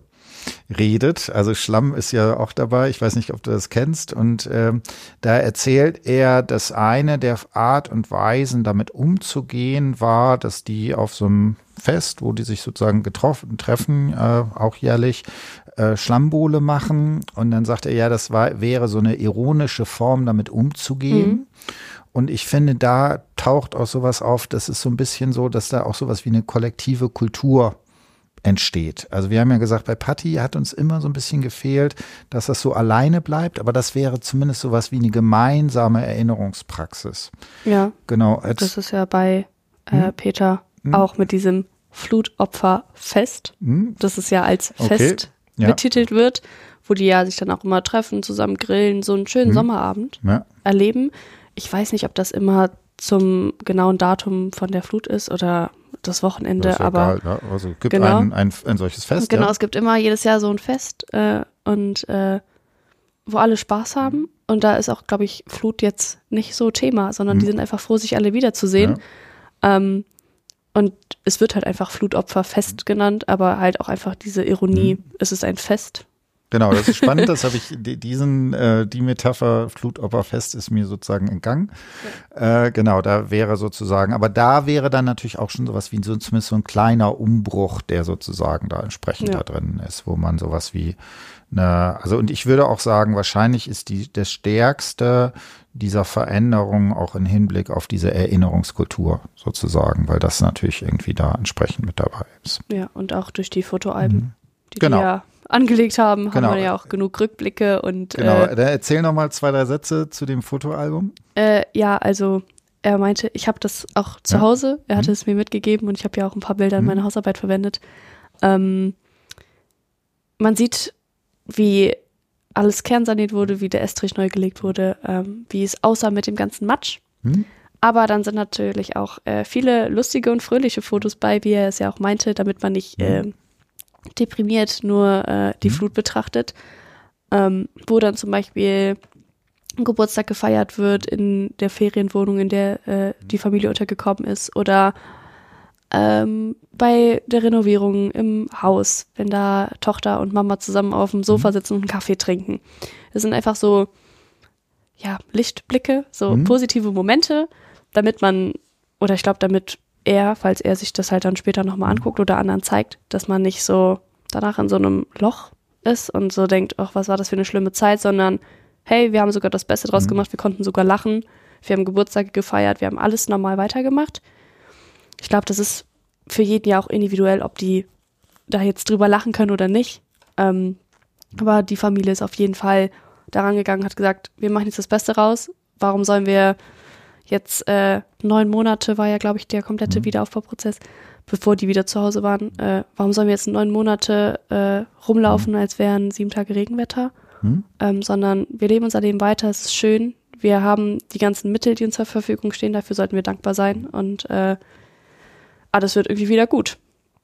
redet. Also Schlamm ist ja auch dabei. Ich weiß nicht, ob du das kennst. Und ähm, da erzählt er, dass eine der Art und Weisen, damit umzugehen, war, dass die auf so einem Fest, wo die sich sozusagen getroffen, treffen, äh, auch jährlich, äh, Schlammbowle machen. Und dann sagt er, ja, das war, wäre so eine ironische Form, damit umzugehen. Mhm. Und ich finde, da taucht auch sowas auf, das ist so ein bisschen so, dass da auch sowas wie eine kollektive Kultur entsteht. Also wir haben ja gesagt, bei Patti hat uns immer so ein bisschen gefehlt, dass das so alleine bleibt, aber das wäre zumindest sowas wie eine gemeinsame Erinnerungspraxis. Ja, genau. Als, das ist ja bei äh, hm? Peter hm? auch mit diesem Flutopferfest, hm? das es ja als Fest okay. ja. betitelt wird, wo die ja sich dann auch immer treffen, zusammen grillen, so einen schönen hm? Sommerabend ja. erleben. Ich weiß nicht, ob das immer zum genauen Datum von der Flut ist oder das Wochenende, das ist aber egal, ja. Also es gibt genau, ein, ein, ein solches Fest. Genau, ja. es gibt immer jedes Jahr so ein Fest äh, und äh, wo alle Spaß haben und da ist auch, glaube ich, Flut jetzt nicht so Thema, sondern hm. die sind einfach froh, sich alle wiederzusehen. Ja. Ähm, und es wird halt einfach Flutopferfest genannt, aber halt auch einfach diese Ironie, hm. es ist ein Fest Genau, das ist spannend, das habe ich, diesen, äh, die Metapher Flutopferfest ist mir sozusagen entgangen. Ja. Äh, genau, da wäre sozusagen, aber da wäre dann natürlich auch schon sowas wie so, zumindest so ein kleiner Umbruch, der sozusagen da entsprechend ja. da drin ist, wo man sowas wie eine, also und ich würde auch sagen, wahrscheinlich ist die, das Stärkste dieser Veränderung auch im Hinblick auf diese Erinnerungskultur sozusagen, weil das natürlich irgendwie da entsprechend mit dabei ist. Ja, und auch durch die Fotoalben, mhm. die genau. die ja angelegt haben, haben genau. wir ja auch genug Rückblicke und genau, äh, da erzähl noch mal zwei, drei Sätze zu dem Fotoalbum. Äh, ja, also er meinte, ich habe das auch zu ja. Hause, er hatte mhm. es mir mitgegeben und ich habe ja auch ein paar Bilder in mhm. meiner Hausarbeit verwendet. Ähm, man sieht, wie alles kernsaniert wurde, wie der Estrich neu gelegt wurde, ähm, wie es aussah mit dem ganzen Matsch. Mhm. Aber dann sind natürlich auch äh, viele lustige und fröhliche Fotos bei, wie er es ja auch meinte, damit man nicht äh, deprimiert nur äh, die mhm. Flut betrachtet, ähm, wo dann zum Beispiel ein Geburtstag gefeiert wird in der Ferienwohnung, in der äh, die Familie untergekommen ist, oder ähm, bei der Renovierung im Haus, wenn da Tochter und Mama zusammen auf dem Sofa sitzen und einen Kaffee trinken. Das sind einfach so ja, Lichtblicke, so mhm. positive Momente, damit man, oder ich glaube, damit er, falls er sich das halt dann später nochmal anguckt oder anderen zeigt, dass man nicht so danach in so einem Loch ist und so denkt, ach, was war das für eine schlimme Zeit, sondern hey, wir haben sogar das Beste draus mhm. gemacht, wir konnten sogar lachen, wir haben Geburtstage gefeiert, wir haben alles normal weitergemacht. Ich glaube, das ist für jeden ja auch individuell, ob die da jetzt drüber lachen können oder nicht. Ähm, aber die Familie ist auf jeden Fall daran gegangen, hat gesagt, wir machen jetzt das Beste raus. Warum sollen wir jetzt äh, neun Monate, war ja, glaube ich, der komplette mhm. Wiederaufbauprozess, bevor die wieder zu Hause waren, äh, warum sollen wir jetzt neun Monate äh, rumlaufen, mhm. als wären sieben Tage Regenwetter? Mhm. Ähm, sondern wir leben unser Leben weiter, es ist schön. Wir haben die ganzen Mittel, die uns zur Verfügung stehen, dafür sollten wir dankbar sein und äh, alles wird irgendwie wieder gut.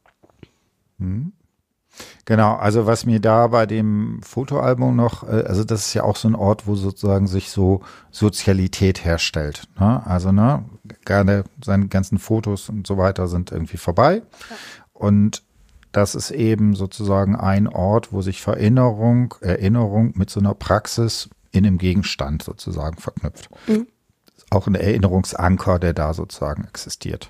Mhm. Genau, also was mir da bei dem Fotoalbum noch, also das ist ja auch so ein Ort, wo sozusagen sich so Sozialität herstellt. Ne? Also ne, gerade seine ganzen Fotos und so weiter sind irgendwie vorbei. Ja. Und das ist eben sozusagen ein Ort, wo sich Erinnerung, Erinnerung mit so einer Praxis in einem Gegenstand sozusagen verknüpft. Mhm. Auch ein Erinnerungsanker, der da sozusagen existiert.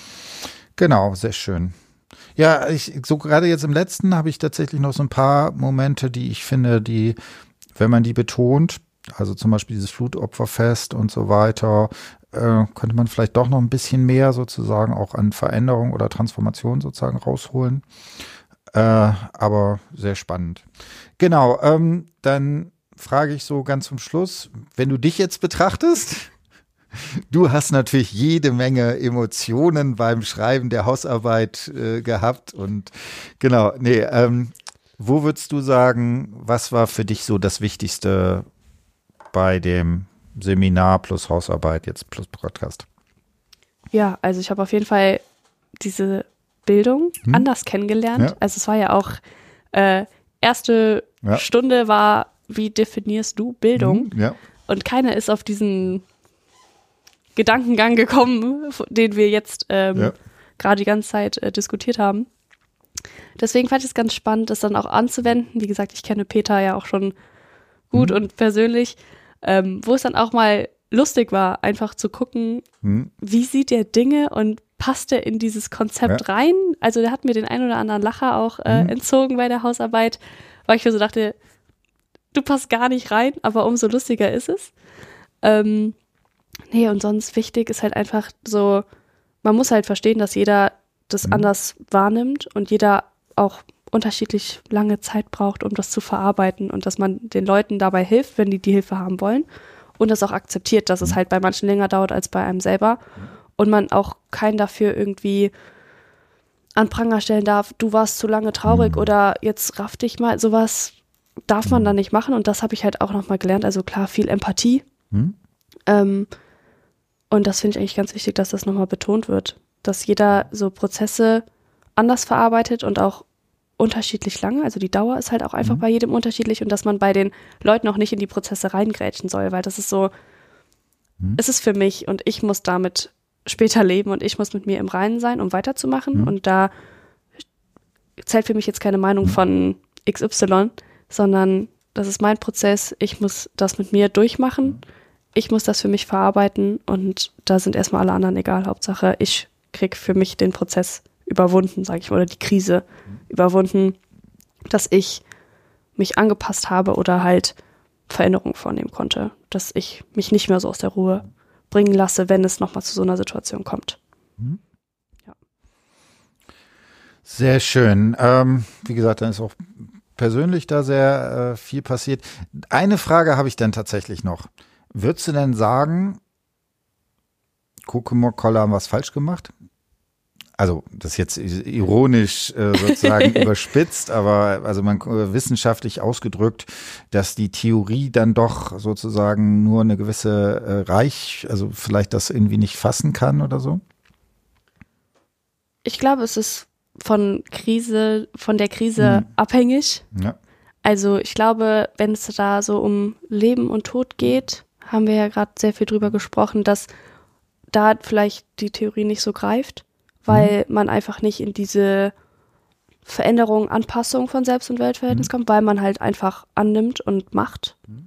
Genau, sehr schön. Ja, ich, so gerade jetzt im letzten habe ich tatsächlich noch so ein paar Momente, die ich finde, die, wenn man die betont, also zum Beispiel dieses Flutopferfest und so weiter, äh, könnte man vielleicht doch noch ein bisschen mehr sozusagen auch an Veränderung oder Transformation sozusagen rausholen. Äh, aber sehr spannend. Genau, ähm, dann frage ich so ganz zum Schluss, wenn du dich jetzt betrachtest, du hast natürlich jede Menge Emotionen beim Schreiben der Hausarbeit äh, gehabt und genau, nee, ähm, wo würdest du sagen, was war für dich so das Wichtigste bei dem Seminar plus Hausarbeit jetzt plus Podcast? Ja, also ich habe auf jeden Fall diese Bildung hm? anders kennengelernt. Ja. Also es war ja auch äh, erste ja. Stunde war, wie definierst du Bildung? Hm, ja. Und keiner ist auf diesen Gedankengang gekommen, den wir jetzt ähm, ja. gerade die ganze Zeit äh, diskutiert haben. Deswegen fand ich es ganz spannend, das dann auch anzuwenden. Wie gesagt, ich kenne Peter ja auch schon gut mhm. und persönlich, ähm, wo es dann auch mal lustig war, einfach zu gucken, mhm. wie sieht der Dinge und passt er in dieses Konzept ja. rein? Also der hat mir den ein oder anderen Lacher auch äh, mhm. entzogen bei der Hausarbeit, weil ich mir so dachte, du passt gar nicht rein, aber umso lustiger ist es. Ähm, Nee, und sonst wichtig ist halt einfach so, man muss halt verstehen, dass jeder das mhm. anders wahrnimmt und jeder auch unterschiedlich lange Zeit braucht, um das zu verarbeiten und dass man den Leuten dabei hilft, wenn die die Hilfe haben wollen und das auch akzeptiert, dass mhm. es halt bei manchen länger dauert als bei einem selber und man auch keinen dafür irgendwie an Pranger stellen darf, du warst zu lange traurig mhm. oder jetzt raff dich mal, sowas darf man dann nicht machen und das habe ich halt auch nochmal gelernt, also klar, viel Empathie. Mhm. Ähm, Und das finde ich eigentlich ganz wichtig, dass das nochmal betont wird, dass jeder so Prozesse anders verarbeitet und auch unterschiedlich lange. Also die Dauer ist halt auch einfach mhm. bei jedem unterschiedlich und dass man bei den Leuten auch nicht in die Prozesse reingrätschen soll, weil das ist so, mhm. es ist für mich und ich muss damit später leben und ich muss mit mir im Reinen sein, um weiterzumachen. Mhm. Und da zählt für mich jetzt keine Meinung mhm. von X Y, sondern das ist mein Prozess, ich muss das mit mir durchmachen, ich muss das für mich verarbeiten und da sind erstmal alle anderen egal. Hauptsache, ich krieg für mich den Prozess überwunden, sage ich mal, oder die Krise überwunden, dass ich mich angepasst habe oder halt Veränderungen vornehmen konnte, dass ich mich nicht mehr so aus der Ruhe bringen lasse, wenn es nochmal zu so einer Situation kommt. Mhm. Ja. Sehr schön. Ähm, wie gesagt, dann ist auch persönlich da sehr äh, viel passiert. Eine Frage habe ich dann tatsächlich noch. Würdest du denn sagen, Kokomok-Koller haben was falsch gemacht? Also das ist jetzt ironisch äh, sozusagen überspitzt, aber also man äh, wissenschaftlich ausgedrückt, dass die Theorie dann doch sozusagen nur eine gewisse äh, Reich, also vielleicht das irgendwie nicht fassen kann oder so? Ich glaube, es ist von Krise, von der Krise hm. abhängig. Ja. Also ich glaube, wenn es da so um Leben und Tod geht, haben wir ja gerade sehr viel drüber gesprochen, dass da vielleicht die Theorie nicht so greift, weil mhm. man einfach nicht in diese Veränderung, Anpassung von Selbst- und Weltverhältnis mhm. kommt, weil man halt einfach annimmt und macht. Mhm.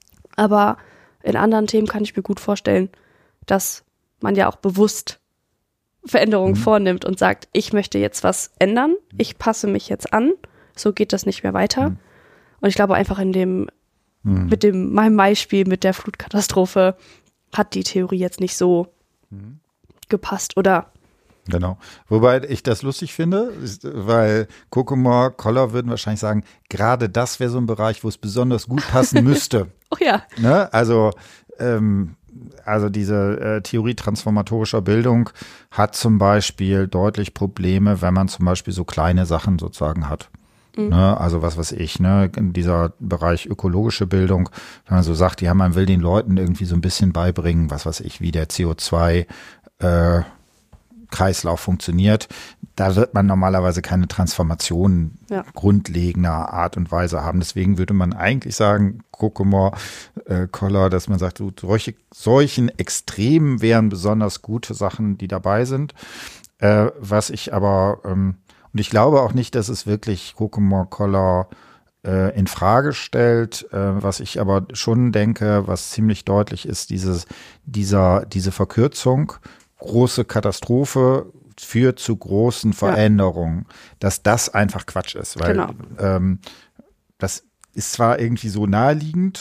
Aber in anderen Themen kann ich mir gut vorstellen, dass man ja auch bewusst Veränderungen mhm. vornimmt und sagt, ich möchte jetzt was ändern, ich passe mich jetzt an, so geht das nicht mehr weiter. Mhm. Und ich glaube einfach in dem, mhm. mit dem, meinem Beispiel mit der Flutkatastrophe hat die Theorie jetzt nicht so mhm. gepasst, oder? Genau. Wobei ich das lustig finde, ist, weil Kokomok-Koller würden wahrscheinlich sagen, gerade das wäre so ein Bereich, wo es besonders gut passen müsste. Oh ja. Ne? Also, ähm, also diese äh, Theorie transformatorischer Bildung hat zum Beispiel deutlich Probleme, wenn man zum Beispiel so kleine Sachen sozusagen hat. Mhm. Ne? Also was weiß ich, ne? Dieser Bereich ökologische Bildung, wenn man so sagt, ja, man will den Leuten irgendwie so ein bisschen beibringen, was weiß ich, wie der C O zwei äh, Kreislauf funktioniert, da wird man normalerweise keine Transformation ja. grundlegender Art und Weise haben. Deswegen würde man eigentlich sagen, Kokomok-Koller, äh, dass man sagt, so, solche, solchen Extremen wären besonders gute Sachen, die dabei sind. Äh, was ich aber, ähm, und ich glaube auch nicht, dass es wirklich Kokomok-Koller äh, in Frage stellt. Äh, was ich aber schon denke, was ziemlich deutlich ist, dieses, dieser, diese Verkürzung, große Katastrophe führt zu großen Veränderungen, ja. dass das einfach Quatsch ist, weil genau. ähm, das ist zwar irgendwie so naheliegend,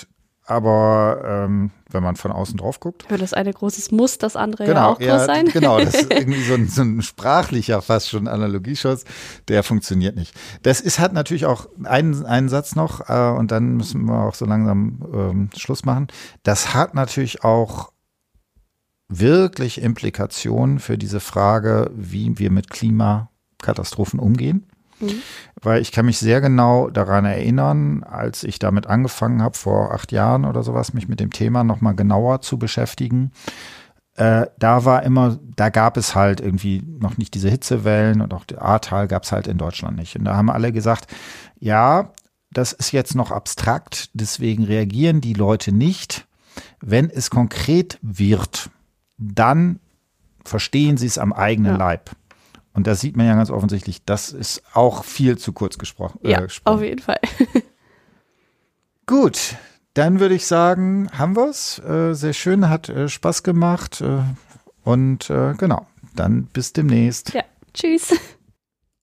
aber ähm, wenn man von außen drauf guckt. Ja, das eine großes muss, das andere genau, ja auch groß ja, sein. Genau, das ist irgendwie so ein, so ein sprachlicher, fast schon Analogieschuss, der funktioniert nicht. Das ist, hat natürlich auch einen, einen Satz noch äh, und dann müssen wir auch so langsam ähm, Schluss machen. Das hat natürlich auch wirklich Implikationen für diese Frage, wie wir mit Klimakatastrophen umgehen. Mhm. Weil ich kann mich sehr genau daran erinnern, als ich damit angefangen habe, vor acht Jahren oder sowas, mich mit dem Thema nochmal genauer zu beschäftigen. Äh, da war immer, da gab es halt irgendwie noch nicht diese Hitzewellen und auch der Ahrtal gab es halt in Deutschland nicht. Und da haben alle gesagt, ja, das ist jetzt noch abstrakt, deswegen reagieren die Leute nicht. Wenn es konkret wird, dann verstehen sie es am eigenen ja. Leib. Und da sieht man ja ganz offensichtlich, das ist auch viel zu kurz gesprochen. Ja, äh, gesprochen. auf jeden Fall. Gut, dann würde ich sagen, haben wir es. Äh, sehr schön, hat äh, Spaß gemacht. Äh, und äh, genau, dann bis demnächst. Ja, tschüss.